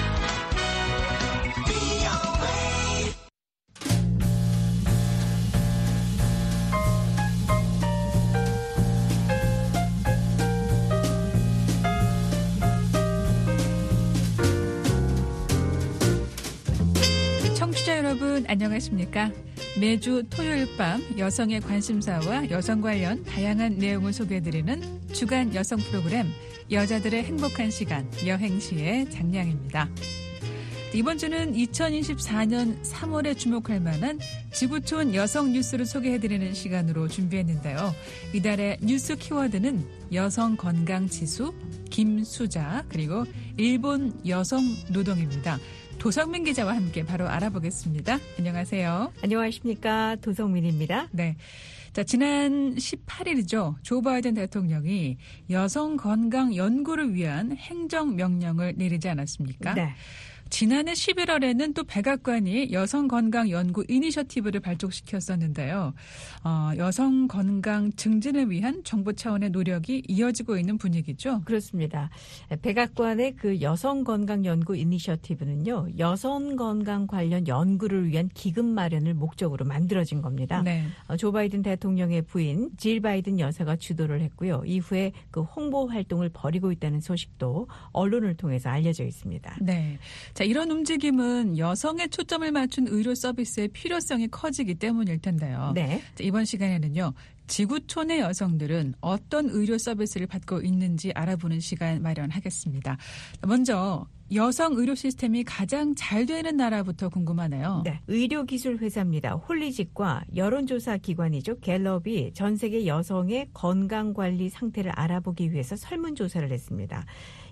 청취자 여러분 안녕하십니까? 매주 토요일 밤 여성의 관심사와 여성 관련 다양한 내용을 소개해드리는 주간 여성 프로그램 여자들의 행복한 시간 여행시의 장량입니다. 이번 주는 이천이십사 년 삼월에 주목할 만한 지구촌 여성 뉴스를 소개해드리는 시간으로 준비했는데요. 이달의 뉴스 키워드는 여성 건강 지수, 김수자, 그리고 일본 여성 노동입니다. 도성민 기자와 함께 바로 알아보겠습니다. 안녕하세요. 안녕하십니까. 도성민입니다. 네. 자, 지난 십팔 일이죠. 조 바이든 대통령이 여성 건강 연구를 위한 행정명령을 내리지 않았습니까? 네. 지난해 십일월에는 또 백악관이 여성건강연구 이니셔티브를 발족시켰었는데요. 어, 여성건강 증진을 위한 정부 차원의 노력이 이어지고 있는 분위기죠. 그렇습니다. 백악관의 그 여성건강연구 이니셔티브는요. 여성건강 관련 연구를 위한 기금 마련을 목적으로 만들어진 겁니다. 네. 어, 조 바이든 대통령의 부인 질 바이든 여사가 주도를 했고요. 이후에 그 홍보 활동을 벌이고 있다는 소식도 언론을 통해서 알려져 있습니다. 네. 자, 이런 움직임은 여성에 초점을 맞춘 의료 서비스의 필요성이 커지기 때문일 텐데요. 네. 자, 이번 시간에는요. 지구촌의 여성들은 어떤 의료 서비스를 받고 있는지 알아보는 시간 마련하겠습니다. 먼저 여성 의료 시스템이 가장 잘 되는 나라부터 궁금하네요. 네, 의료기술 회사입니다. 홀리직과 여론조사 기관이죠. 갤럽이 전 세계 여성의 건강관리 상태를 알아보기 위해서 설문조사를 했습니다.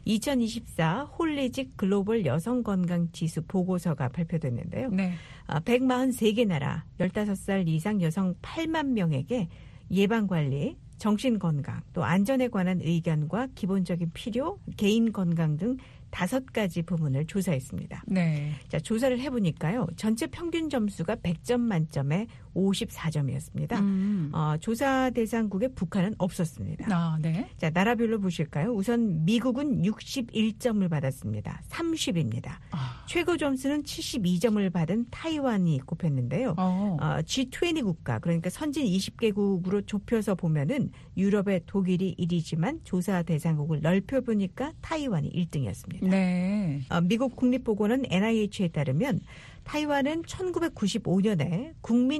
이천이십사 홀리직 글로벌 여성건강지수 보고서가 발표됐는데요. 네. 백사십삼 개 나라 열다섯 살 이상 여성 팔만 명에게 예방관리, 정신건강, 또 안전에 관한 의견과 기본적인 필요, 개인건강 등 다섯 가지 부문을 조사했습니다. 네. 자, 조사를 해보니까요. 전체 평균 점수가 백 점 만점에 오십사 점이었습니다. 음. 어, 조사 대상국에 북한은 없었습니다. 아, 네. 자, 나라별로 보실까요? 우선 미국은 육십일 점을 받았습니다. 삼십입니다. 아. 최고 점수는 칠십이 점을 받은 타이완이 꼽혔는데요. 어. 어, 지 이십 국가, 그러니까 선진 이십 개국으로 좁혀서 보면은 유럽의 독일이 일 위지만 조사 대상국을 넓혀보니까 타이완이 일 등이었습니다. 네. 어, 미국 국립보건원 엔 아이 에이치에 따르면 타이완은 천구백구십오 년에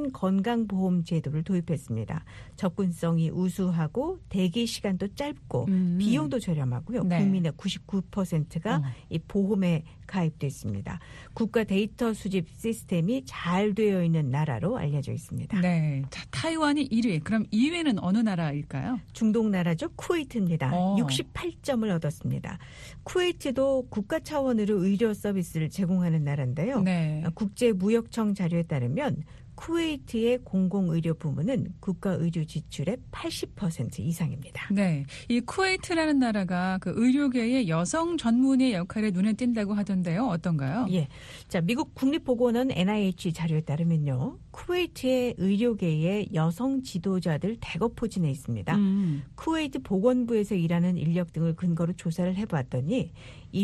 국민건강보험 제도를 도입했습니다. 접근성이 우수하고 대기 시간도 짧고 음. 비용도 저렴하고요. 네. 국민의 구십구 퍼센트가 어. 이 보험에 가입돼 있습니다. 국가 데이터 수집 시스템이 잘 되어 있는 나라로 알려져 있습니다. 네. 자, 타이완이 일 위. 그럼 이 위는 어느 나라일까요? 중동 나라죠. 쿠웨이트입니다. 어. 육십팔 점을 얻었습니다. 쿠웨이트도 국가 차원으로 의료 서비스를 제공하는 나라인데요. 네. 국제무역청 자료에 따르면 쿠웨이트의 공공의료 부문은 국가 의료 지출의 팔십 퍼센트 이상입니다. 네. 이 쿠웨이트라는 나라가 그 의료계의 여성 전문의 역할에 눈에 띈다고 하던데요. 어떤가요? 예. 자, 미국 국립보건원 엔 아이 에이치 자료에 따르면요. 쿠웨이트의 의료계에 여성 지도자들 대거 포진해 있습니다. 음. 쿠웨이트 보건부에서 일하는 인력 등을 근거로 조사를 해봤더니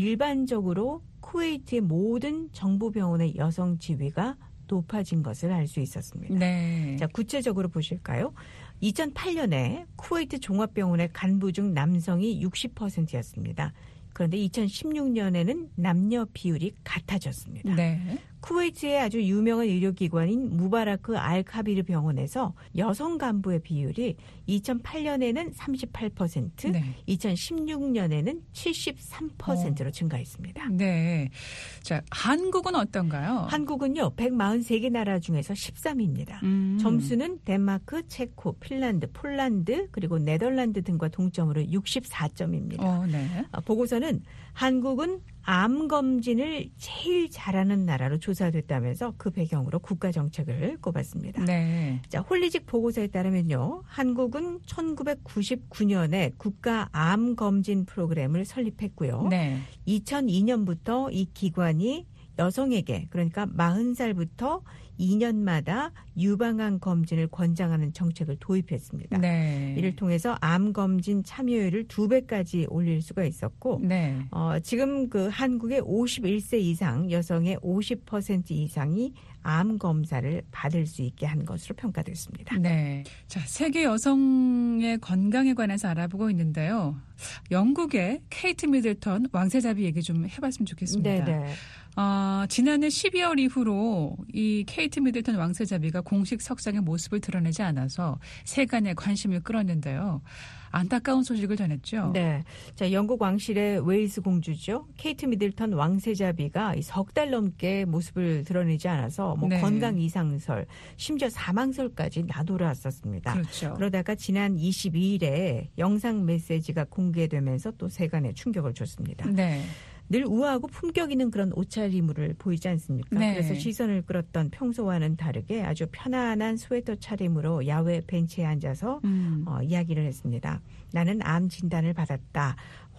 일반적으로 쿠웨이트의 모든 정부병원의 여성 지위가 높아진 것을 알 수 있었습니다. 네. 자, 구체적으로 보실까요? 이천팔 년에 쿠웨이트 종합병원의 간부 중 남성이 육십 퍼센트였습니다. 그런데 이천십육 년에는 남녀 비율이 같아졌습니다. 네. 쿠웨이트의 아주 유명한 의료기관인 무바라크 알카비르 병원에서 여성 간부의 비율이 이천팔 년에는 삼십팔 퍼센트, 네. 이천십육 년에는 칠십삼 퍼센트로 어. 증가했습니다. 네. 자, 한국은 어떤가요? 한국은요, 백사십삼 개 나라 중에서 십삼 위입니다. 음. 점수는 덴마크, 체코, 핀란드, 폴란드, 그리고 네덜란드 등과 동점으로 육십사 점입니다. 어, 네. 보고서는 한국은 암 검진을 제일 잘하는 나라로 조사됐다면서 그 배경으로 국가 정책을 꼽았습니다. 네. 자, 홀리직 보고서에 따르면요. 한국은 천구백구십구 년에 국가 암 검진 프로그램을 설립했고요. 네. 이천이 년부터 이 기관이 여성에게, 그러니까 마흔 살부터 이 년마다 유방암 검진을 권장하는 정책을 도입했습니다. 네. 이를 통해서 암 검진 참여율을 두 배까지 올릴 수가 있었고, 네. 어, 지금 그 한국의 오십일 세 이상 여성의 오십 퍼센트 이상이 암 검사를 받을 수 있게 한 것으로 평가됐습니다. 네. 자, 세계 여성의 건강에 관해서 알아보고 있는데요. 영국의 케이트 미들턴 왕세자비 얘기 좀 해봤으면 좋겠습니다. 네네. 어, 지난해 십이월 이후로 이 케이트 미들턴 왕세자비가 공식 석상의 모습을 드러내지 않아서 세간의 관심을 끌었는데요. 안타까운 소식을 전했죠. 네. 자, 영국 왕실의 웨일스 공주죠. 케이트 미들턴 왕세자비가 석 달 넘게 모습을 드러내지 않아서 뭐 네. 건강 이상설, 심지어 사망설까지 나돌아왔었습니다. 그렇죠. 그러다가 지난 이십이 일에 영상 메시지가 공개되면서 또 세간에 충격을 줬습니다. 네. 늘 우아하고 품격 있는 그런 옷차림을 보이지 않습니까? 네. 그래서 시선을 끌었던 평소와는 다르게 아주 편안한 스웨터 차림으로 야외 벤치에 앉아서 음. 어, 이야기를 했습니다. 나는 암 진단을 받았다.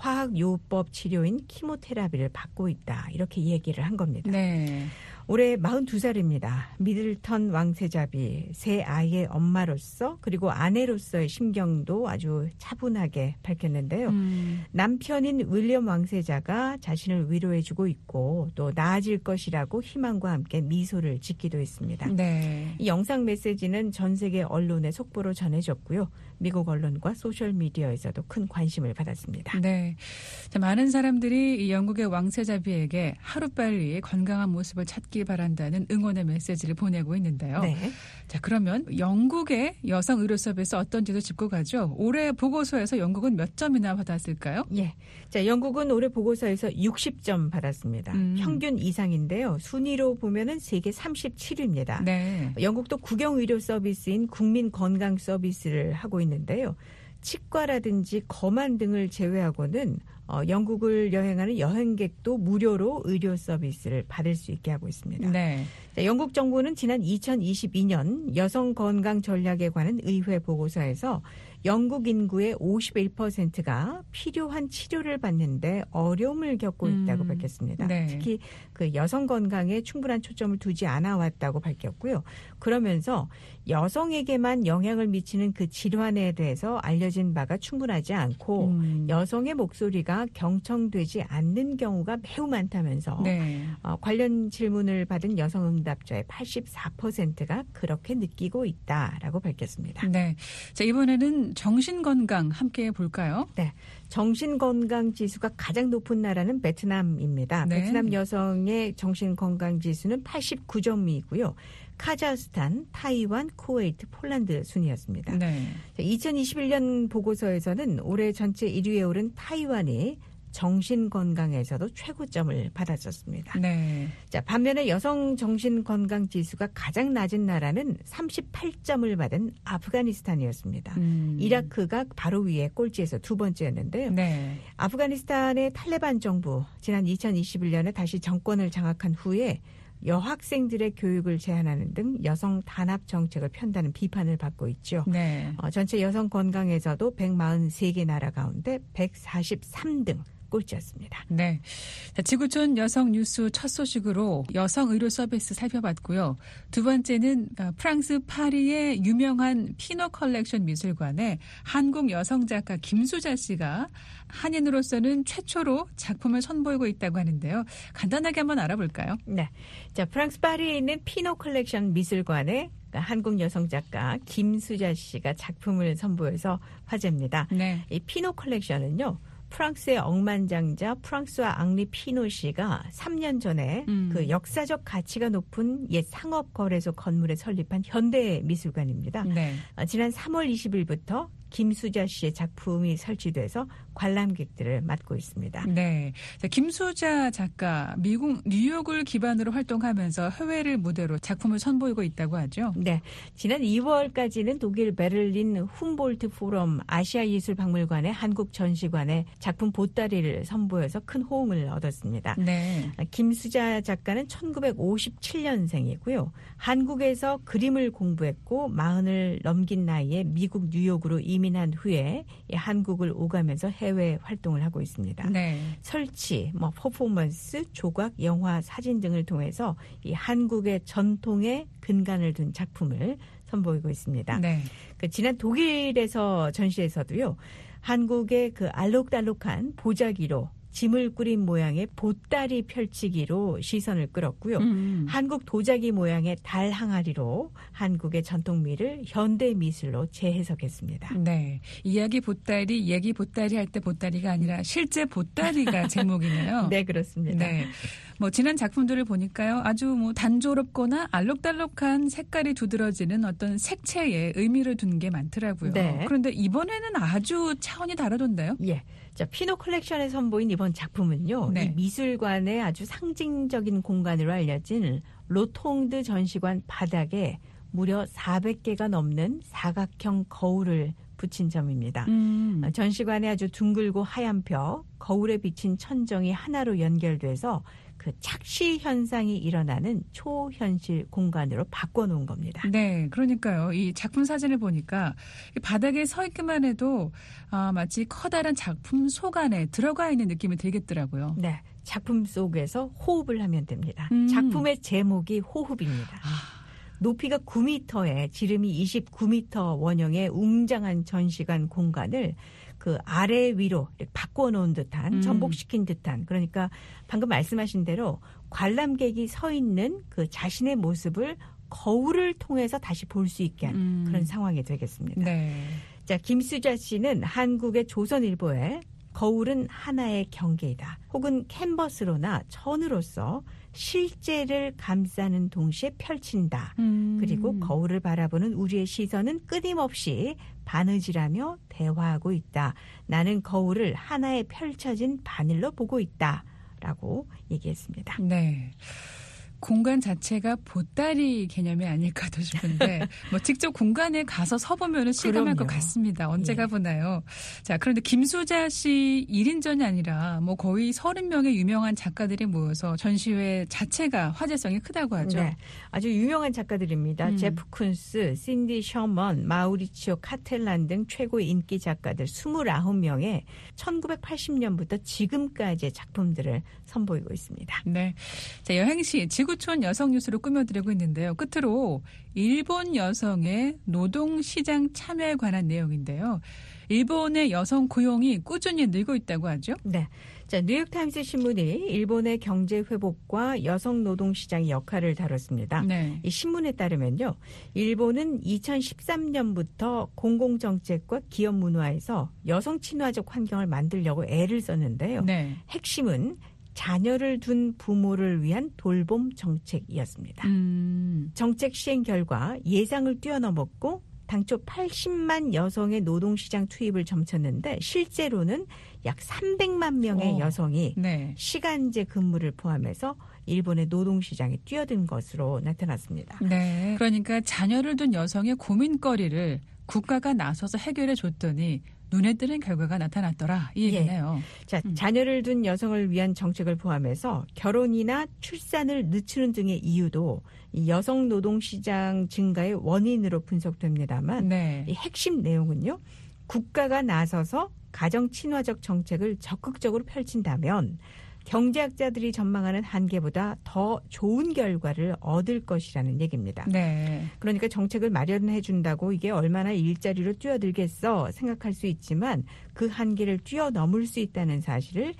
화학요법 치료인 키모테라피를 받고 있다. 이렇게 얘기를 한 겁니다. 네. 올해 마흔두 살입니다. 미들턴 왕세자비, 세 아이의 엄마로서 그리고 아내로서의 심경도 아주 차분하게 밝혔는데요. 음. 남편인 윌리엄 왕세자가 자신을 위로해주고 있고 또 나아질 것이라고 희망과 함께 미소를 짓기도 했습니다. 네. 이 영상 메시지는 전 세계 언론에 속보로 전해졌고요. 미국 언론과 소셜미디어에서도 큰 관심을 받았습니다. 네. 자, 많은 사람들이 이 영국의 왕세자비에게 하루빨리 건강한 모습을 찾기 되시기 바란다는 응원의 메시지를 보내고 있는데요. 네. 자, 그러면 영국의 여성 의료 서비스 어떤지도 짚고 가죠. 올해 보고서에서 영국은 몇 점이나 받았을까요? 예. 자, 영국은 올해 보고서에서 육십 점 받았습니다. 음. 평균 이상인데요. 순위로 보면은 세계 삼십칠 위입니다. 네. 영국도 국영 의료 서비스인 국민 건강 서비스를 하고 있는데요. 치과라든지 검안 등을 제외하고는 어, 영국을 여행하는 여행객도 무료로 의료 서비스를 받을 수 있게 하고 있습니다. 네. 자, 영국 정부는 지난 이천이십이 년 여성 건강 전략에 관한 의회 보고서에서 영국 인구의 오십일 퍼센트가 필요한 치료를 받는데 어려움을 겪고 있다고 음, 밝혔습니다. 네. 특히 그 여성 건강에 충분한 초점을 두지 않아 왔다고 밝혔고요. 그러면서 여성에게만 영향을 미치는 그 질환에 대해서 알려진 바가 충분하지 않고 음. 여성의 목소리가 경청되지 않는 경우가 매우 많다면서 네. 어, 관련 질문을 받은 여성 응답자의 팔십사 퍼센트가 그렇게 느끼고 있다라고 밝혔습니다. 네. 자, 이번에는 정신건강 함께 볼까요? 네. 정신건강지수가 가장 높은 나라는 베트남입니다. 네. 베트남 여성의 정신건강지수는 팔십구 점이고요. 카자흐스탄, 타이완, 쿠웨이트, 폴란드 순이었습니다. 네. 이천이십일 년 보고서에서는 올해 전체 일 위에 오른 타이완이 정신건강에서도 최고점을 받았었습니다. 네. 자, 반면에 여성 정신건강지수가 가장 낮은 나라는 삼십팔 점을 받은 아프가니스탄이었습니다. 음. 이라크가 바로 위에 꼴찌에서 두 번째였는데요. 네. 아프가니스탄의 탈레반 정부 지난 이천이십일 년에 다시 정권을 장악한 후에 여학생들의 교육을 제한하는 등 여성 단합 정책을 편다는 비판을 받고 있죠. 네. 어, 전체 여성 건강에서도 백사십삼 개 나라 가운데 백사십삼 등 꼴찌였습니다. 네. 자, 지구촌 여성 뉴스 첫 소식으로 여성 의료 서비스 살펴봤고요. 두 번째는 프랑스 파리의 유명한 피노 컬렉션 미술관에 한국 여성 작가 김수자 씨가 한인으로서는 최초로 작품을 선보이고 있다고 하는데요. 간단하게 한번 알아볼까요? 네. 자, 프랑스 파리에 있는 피노 컬렉션 미술관에 한국 여성 작가 김수자 씨가 작품을 선보여서 화제입니다. 네. 이 피노 컬렉션은요. 프랑스의 억만장자 프랑스와 앙리 피노 씨가 삼 년 전에 음. 그 역사적 가치가 높은 옛 상업거래소 건물에 설립한 현대 미술관입니다. 네. 어, 지난 삼월 이십일부터 김수자 씨의 작품이 설치돼서 관람객들을 맡고 있습니다. 네. 자, 김수자 작가, 미국 뉴욕을 기반으로 활동하면서 해외를 무대로 작품을 선보이고 있다고 하죠. 네. 지난 이월까지는 독일 베를린 훔볼트 포럼 아시아예술박물관의 한국 전시관에 작품 보따리를 선보여서 큰 호응을 얻었습니다. 네. 김수자 작가는 천구백오십칠 년생이고요. 한국에서 그림을 공부했고 마흔을 넘긴 나이에 미국 뉴욕으로 이민한 후에 한국을 오가면서 해외 활동을 하고 있습니다. 네. 설치, 뭐 퍼포먼스, 조각, 영화, 사진 등을 통해서 이 한국의 전통에 근간을 둔 작품을 선보이고 있습니다. 네. 그 지난 독일에서 전시에서도요. 한국의 그 알록달록한 보자기로 짐을 꾸린 모양의 보따리 펼치기로 시선을 끌었고요. 음. 한국 도자기 모양의 달 항아리로 한국의 전통미를 현대 미술로 재해석했습니다. 네. 이야기 보따리, 얘기 보따리 할 때 보따리가 아니라 실제 보따리가 제목이네요. 네, 그렇습니다. 네. 뭐 지난 작품들을 보니까요. 아주 뭐 단조롭거나 알록달록한 색깔이 두드러지는 어떤 색채에 의미를 둔 게 많더라고요. 네. 그런데 이번에는 아주 차원이 다르던데요. 예. 자, 피노 컬렉션에 선보인 이번 작품은요. 네. 이 미술관의 아주 상징적인 공간으로 알려진 로통드 전시관 바닥에 무려 사백 개가 넘는 사각형 거울을 붙인 점입니다. 음. 전시관에 아주 둥글고 하얀 벽, 거울에 비친 천정이 하나로 연결돼서 그 착시 현상이 일어나는 초현실 공간으로 바꿔놓은 겁니다. 네, 그러니까요. 이 작품 사진을 보니까 이 바닥에 서 있기만 해도 아, 마치 커다란 작품 속 안에 들어가 있는 느낌이 들겠더라고요. 네, 작품 속에서 호흡을 하면 됩니다. 음. 작품의 제목이 호흡입니다. 아. 높이가 구 미터에 지름이 이십구 미터 원형의 웅장한 전시관 공간을 그 아래 위로 바꿔놓은 듯한 음. 전복시킨 듯한 그러니까 방금 말씀하신 대로 관람객이 서 있는 그 자신의 모습을 거울을 통해서 다시 볼 수 있게 하는 음. 그런 상황이 되겠습니다. 네. 자, 김수자 씨는 한국의 조선일보에 거울은 하나의 경계이다. 혹은 캔버스로나 천으로서 실제를 감싸는 동시에 펼친다. 음. 그리고 거울을 바라보는 우리의 시선은 끊임없이 바느질하며 대화하고 있다. 나는 거울을 하나의 펼쳐진 바늘로 보고 있다. 라고 얘기했습니다. 네. 공간 자체가 보따리 개념이 아닐까도 싶은데 뭐 직접 공간에 가서 서보면 실감할 것 같습니다. 언제 예. 가보나요? 자, 그런데 김수자 씨 일 인전이 아니라 뭐 거의 서른 명의 유명한 작가들이 모여서 전시회 자체가 화제성이 크다고 하죠. 네, 아주 유명한 작가들입니다. 음. 제프 쿤스, 신디 셔먼, 마우리치오 카텔란 등 최고의 인기 작가들 이십구 명의 천구백팔십 년부터 지금까지의 작품들을 선보이고 있습니다. 네. 자, 여행시 지구촌 여성 뉴스로 꾸며드리고 있는데요. 끝으로 일본 여성의 노동시장 참여에 관한 내용인데요. 일본의 여성 고용이 꾸준히 늘고 있다고 하죠? 네. 자, 뉴욕타임스 신문이 일본의 경제 회복과 여성 노동시장의 역할을 다뤘습니다. 네. 이 신문에 따르면요. 일본은 이천십삼 년부터 공공정책과 기업 문화에서 여성 친화적 환경을 만들려고 애를 썼는데요. 네. 핵심은 자녀를 둔 부모를 위한 돌봄 정책이었습니다. 음. 정책 시행 결과 예상을 뛰어넘었고 당초 팔십만 여성의 노동시장 투입을 점쳤는데 실제로는 약 삼백만 명의 오. 여성이 네. 시간제 근무를 포함해서 일본의 노동시장에 뛰어든 것으로 나타났습니다. 네. 그러니까 자녀를 둔 여성의 고민거리를 국가가 나서서 해결해 줬더니 눈에 띄는 결과가 나타났더라. 이 얘기네요. 예. 자, 음. 자녀를 둔 여성을 위한 정책을 포함해서 결혼이나 출산을 늦추는 등의 이유도 이 여성 노동시장 증가의 원인으로 분석됩니다만 네. 이 핵심 내용은요. 국가가 나서서 가정 친화적 정책을 적극적으로 펼친다면 경제학자들이 전망하는 한계보다 더 좋은 결과를 얻을 것이라는 얘기입니다. 네. 그러니까 정책을 마련해 준다고 이게 얼마나 일자리로 뛰어들겠어 생각할 수 있지만 그 한계를 뛰어넘을 수 있다는 사실을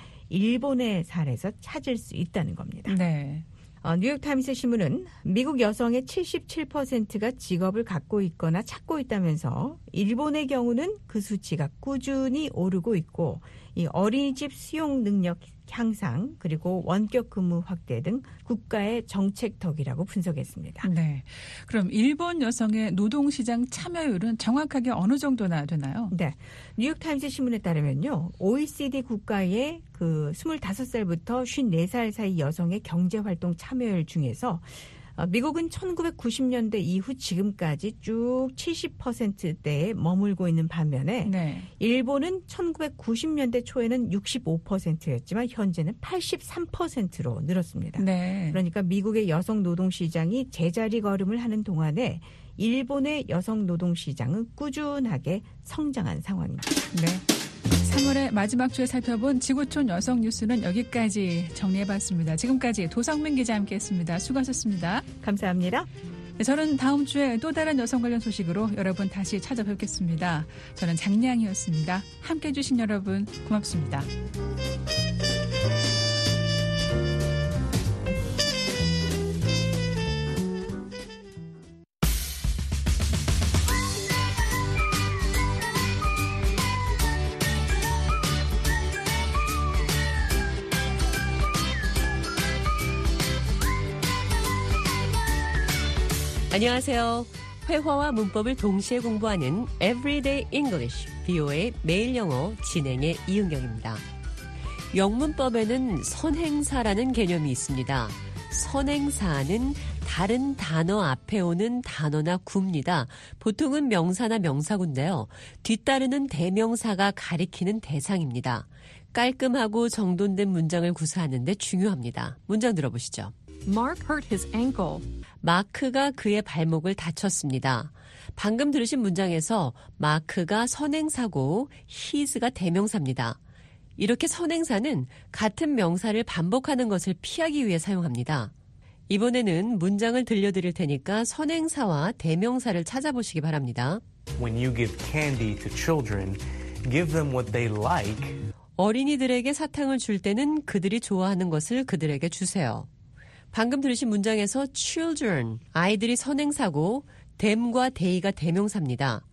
일본의 사례에서 찾을 수 있다는 겁니다. 네. 어, 뉴욕타임스 신문은 미국 여성의 칠십칠 퍼센트가 직업을 갖고 있거나 찾고 있다면서 일본의 경우는 그 수치가 꾸준히 오르고 있고 이 어린이집 수용 능력 향상 그리고 원격 근무 확대 등 국가의 정책 덕이라고 분석했습니다. 네. 그럼 일본 여성의 노동시장 참여율은 정확하게 어느 정도나 되나요? 네. 뉴욕타임스 신문에 따르면요. 오이시디 국가의 그 스물다섯 살부터 쉰네 살 사이 여성의 경제활동 참여율 중에서 미국은 천구백구십 년대 이후 지금까지 쭉 칠십 퍼센트대에 머물고 있는 반면에 네. 일본은 천구백구십 년대 초에는 육십오 퍼센트였지만 현재는 팔십삼 퍼센트로 늘었습니다. 네. 그러니까 미국의 여성 노동시장이 제자리 걸음을 하는 동안에 일본의 여성 노동시장은 꾸준하게 성장한 상황입니다. 네. 삼월의 마지막 주에 살펴본 지구촌 여성 뉴스는 여기까지 정리해봤습니다. 지금까지 도성민 기자 함께했습니다. 수고하셨습니다. 감사합니다. 네, 저는 다음 주에 또 다른 여성 관련 소식으로 여러분 다시 찾아뵙겠습니다. 저는 장량이었습니다. 함께해 주신 여러분 고맙습니다. 안녕하세요. 회화와 문법을 동시에 공부하는 Everyday English, 비오에이 매일 영어 진행의 이은경입니다. 영문법에는 선행사라는 개념이 있습니다. 선행사는 다른 단어 앞에 오는 단어나 구입니다. 보통은 명사나 명사구인데요. 뒤따르는 대명사가 가리키는 대상입니다. 깔끔하고 정돈된 문장을 구사하는 데 중요합니다. 문장 들어보시죠. Mark hurt his ankle. 마크가 그의 발목을 다쳤습니다. 방금 들으신 문장에서 마크가 선행사고 his가 대명사입니다. 이렇게 선행사는 같은 명사를 반복하는 것을 피하기 위해 사용합니다. 이번에는 문장을 들려드릴 테니까 선행사와 대명사를 찾아보시기 바랍니다. When you give candy to children, give them what they like. 어린이들에게 사탕을 줄 때는 그들이 좋아하는 것을 그들에게 주세요. 방금 들으신 문장에서 children, 아이들이 선행사고 them과 they가 대명사입니다.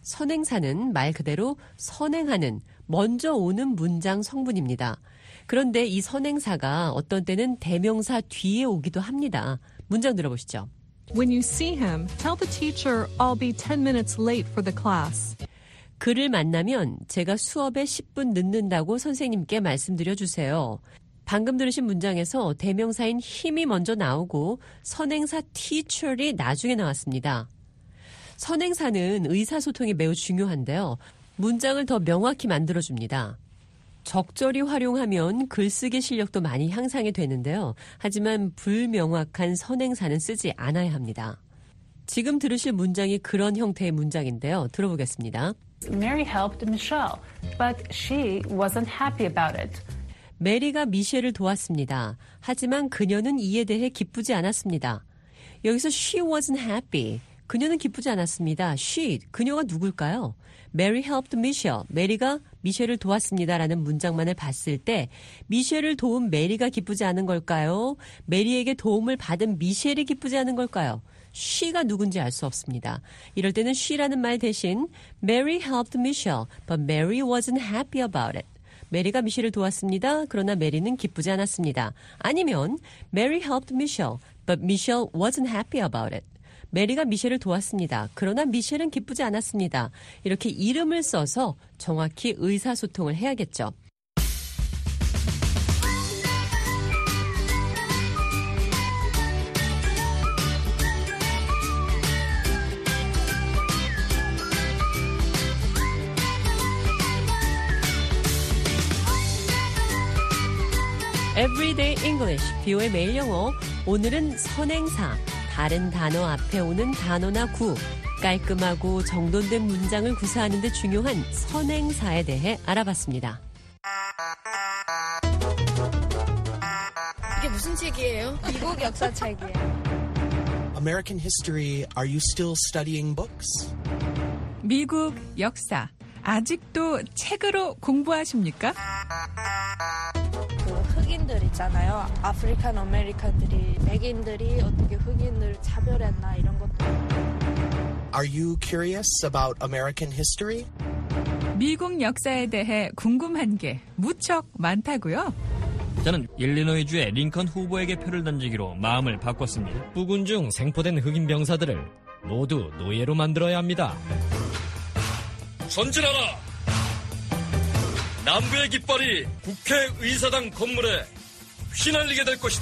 선행사는 말 그대로 선행하는, 먼저 오는 문장 성분입니다. 그런데 이 선행사가 어떤 때는 대명사 뒤에 오기도 합니다. 문장 들어보시죠. When you see him, tell the teacher I'll be ten minutes late for the class. 그를 만나면 제가 수업에 십 분 늦는다고 선생님께 말씀드려 주세요. 방금 들으신 문장에서 대명사인 힘이 먼저 나오고 선행사 teacher이 나중에 나왔습니다. 선행사는 의사소통이 매우 중요한데요. 문장을 더 명확히 만들어줍니다. 적절히 활용하면 글쓰기 실력도 많이 향상이 되는데요. 하지만 불명확한 선행사는 쓰지 않아야 합니다. 지금 들으실 문장이 그런 형태의 문장인데요. 들어보겠습니다. Mary helped Michelle, but she wasn't happy about it. 메리가 미셸을 도왔습니다. 하지만 그녀는 이에 대해 기쁘지 않았습니다. 여기서 she wasn't happy. 그녀는 기쁘지 않았습니다. she, 그녀가 누굴까요? Mary helped Michelle. 메리가 미셸을 도왔습니다라는 문장만을 봤을 때 미셸을 도운 메리가 기쁘지 않은 걸까요? 메리에게 도움을 받은 미셸이 기쁘지 않은 걸까요? she가 누군지 알 수 없습니다. 이럴 때는 she라는 말 대신 Mary helped Michelle, but Mary wasn't happy about it. 메리가 미셸을 도왔습니다. 그러나 메리는 기쁘지 않았습니다. 아니면 Mary helped Michelle, but Michelle wasn't happy about it. 메리가 미셸을 도왔습니다. 그러나 미셸은 기쁘지 않았습니다. 이렇게 이름을 써서 정확히 의사소통을 해야겠죠. Everyday English, 비오의 매일 영어. 오늘은 선행사, 다른 단어 앞에 오는 단어나 구, 깔끔하고 정돈된 문장을 구사하는 데 중요한 선행사에 대해 알아봤습니다. 이게 무슨 책이에요? 미국 역사 책이에요. American history, are you still studying books? 미국 역사, 아직도 책으로 공부하십니까? 그 흑인들 있잖아요. 아프리칸 아메리칸들이 백인들이 어떻게 흑인을 차별했나 이런 것도. Are you curious about American history? 미국 역사에 대해 궁금한 게 무척 많다고요? 저는 일리노이주의 링컨 후보에게 표를 던지기로 마음을 바꿨습니다. 부군 중 생포된 흑인 병사들을 모두 노예로 만들어야 합니다. 전진하라! 남부의 깃발이 국회의사당 건물에 휘날리게 될 것이다.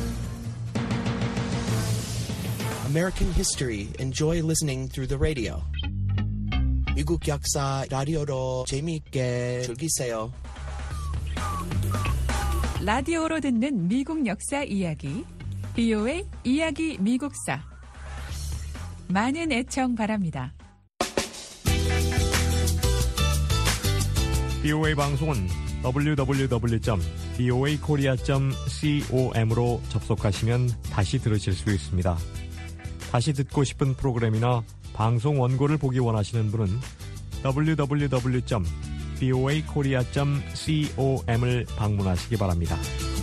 American history. Enjoy listening through the radio. 미국 역사 라디오로 재미있게 즐기세요. 라디오로 듣는 미국 역사 이야기, 비오의 이야기 미국사. 많은 애청 바랍니다. 비오에이 방송은 더블유 더블유 더블유 점 비오에이 코리아 점 com으로 접속하시면 다시 들으실 수 있습니다. 다시 듣고 싶은 프로그램이나 방송 원고를 보기 원하시는 분은 더블유 더블유 더블유 점 비오에이 코리아 점 com을 방문하시기 바랍니다.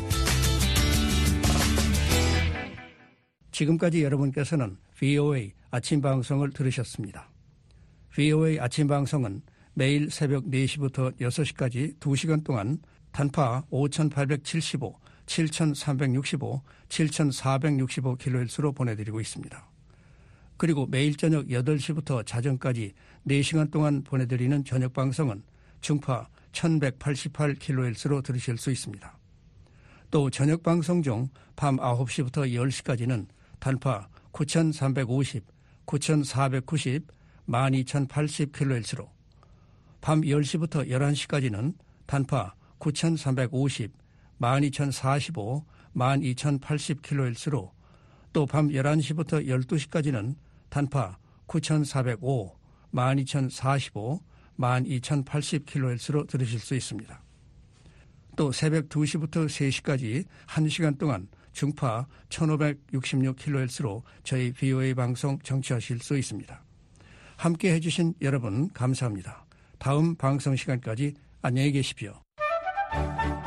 지금까지 여러분께서는 비오에이 아침 방송을 들으셨습니다. 비오에이 아침 방송은 매일 새벽 네 시부터 여섯 시까지 두 시간 동안 단파 오천팔백칠십오, 칠천삼백육십오, 칠천사백육십오 킬로헤르츠로 보내드리고 있습니다. 그리고 매일 저녁 여덟 시부터 자정까지 네 시간 동안 보내드리는 저녁 방송은 중파 천백팔십팔 킬로헤르츠로 들으실 수 있습니다. 또 저녁 방송 중 밤 아홉 시부터 열 시까지는 단파 구천삼백오십, 구천사백구십, 만 이천팔십 킬로헤르츠로, 밤 열 시부터 열한 시까지는 단파 구천삼백오십, 만 이천사십오, 만 이천팔십 킬로헤르츠로, 또 밤 열한 시부터 열두 시까지는 단파 구천사백오, 만 이천사십오, 만 이천팔십 킬로헤르츠로 들으실 수 있습니다. 또 새벽 두 시부터 세 시까지 한 시간 동안 중파 천오백육십육 킬로헤르츠로 저희 비오에이 방송 청취하실 수 있습니다. 함께 해주신 여러분 감사합니다. 다음 방송 시간까지 안녕히 계십시오.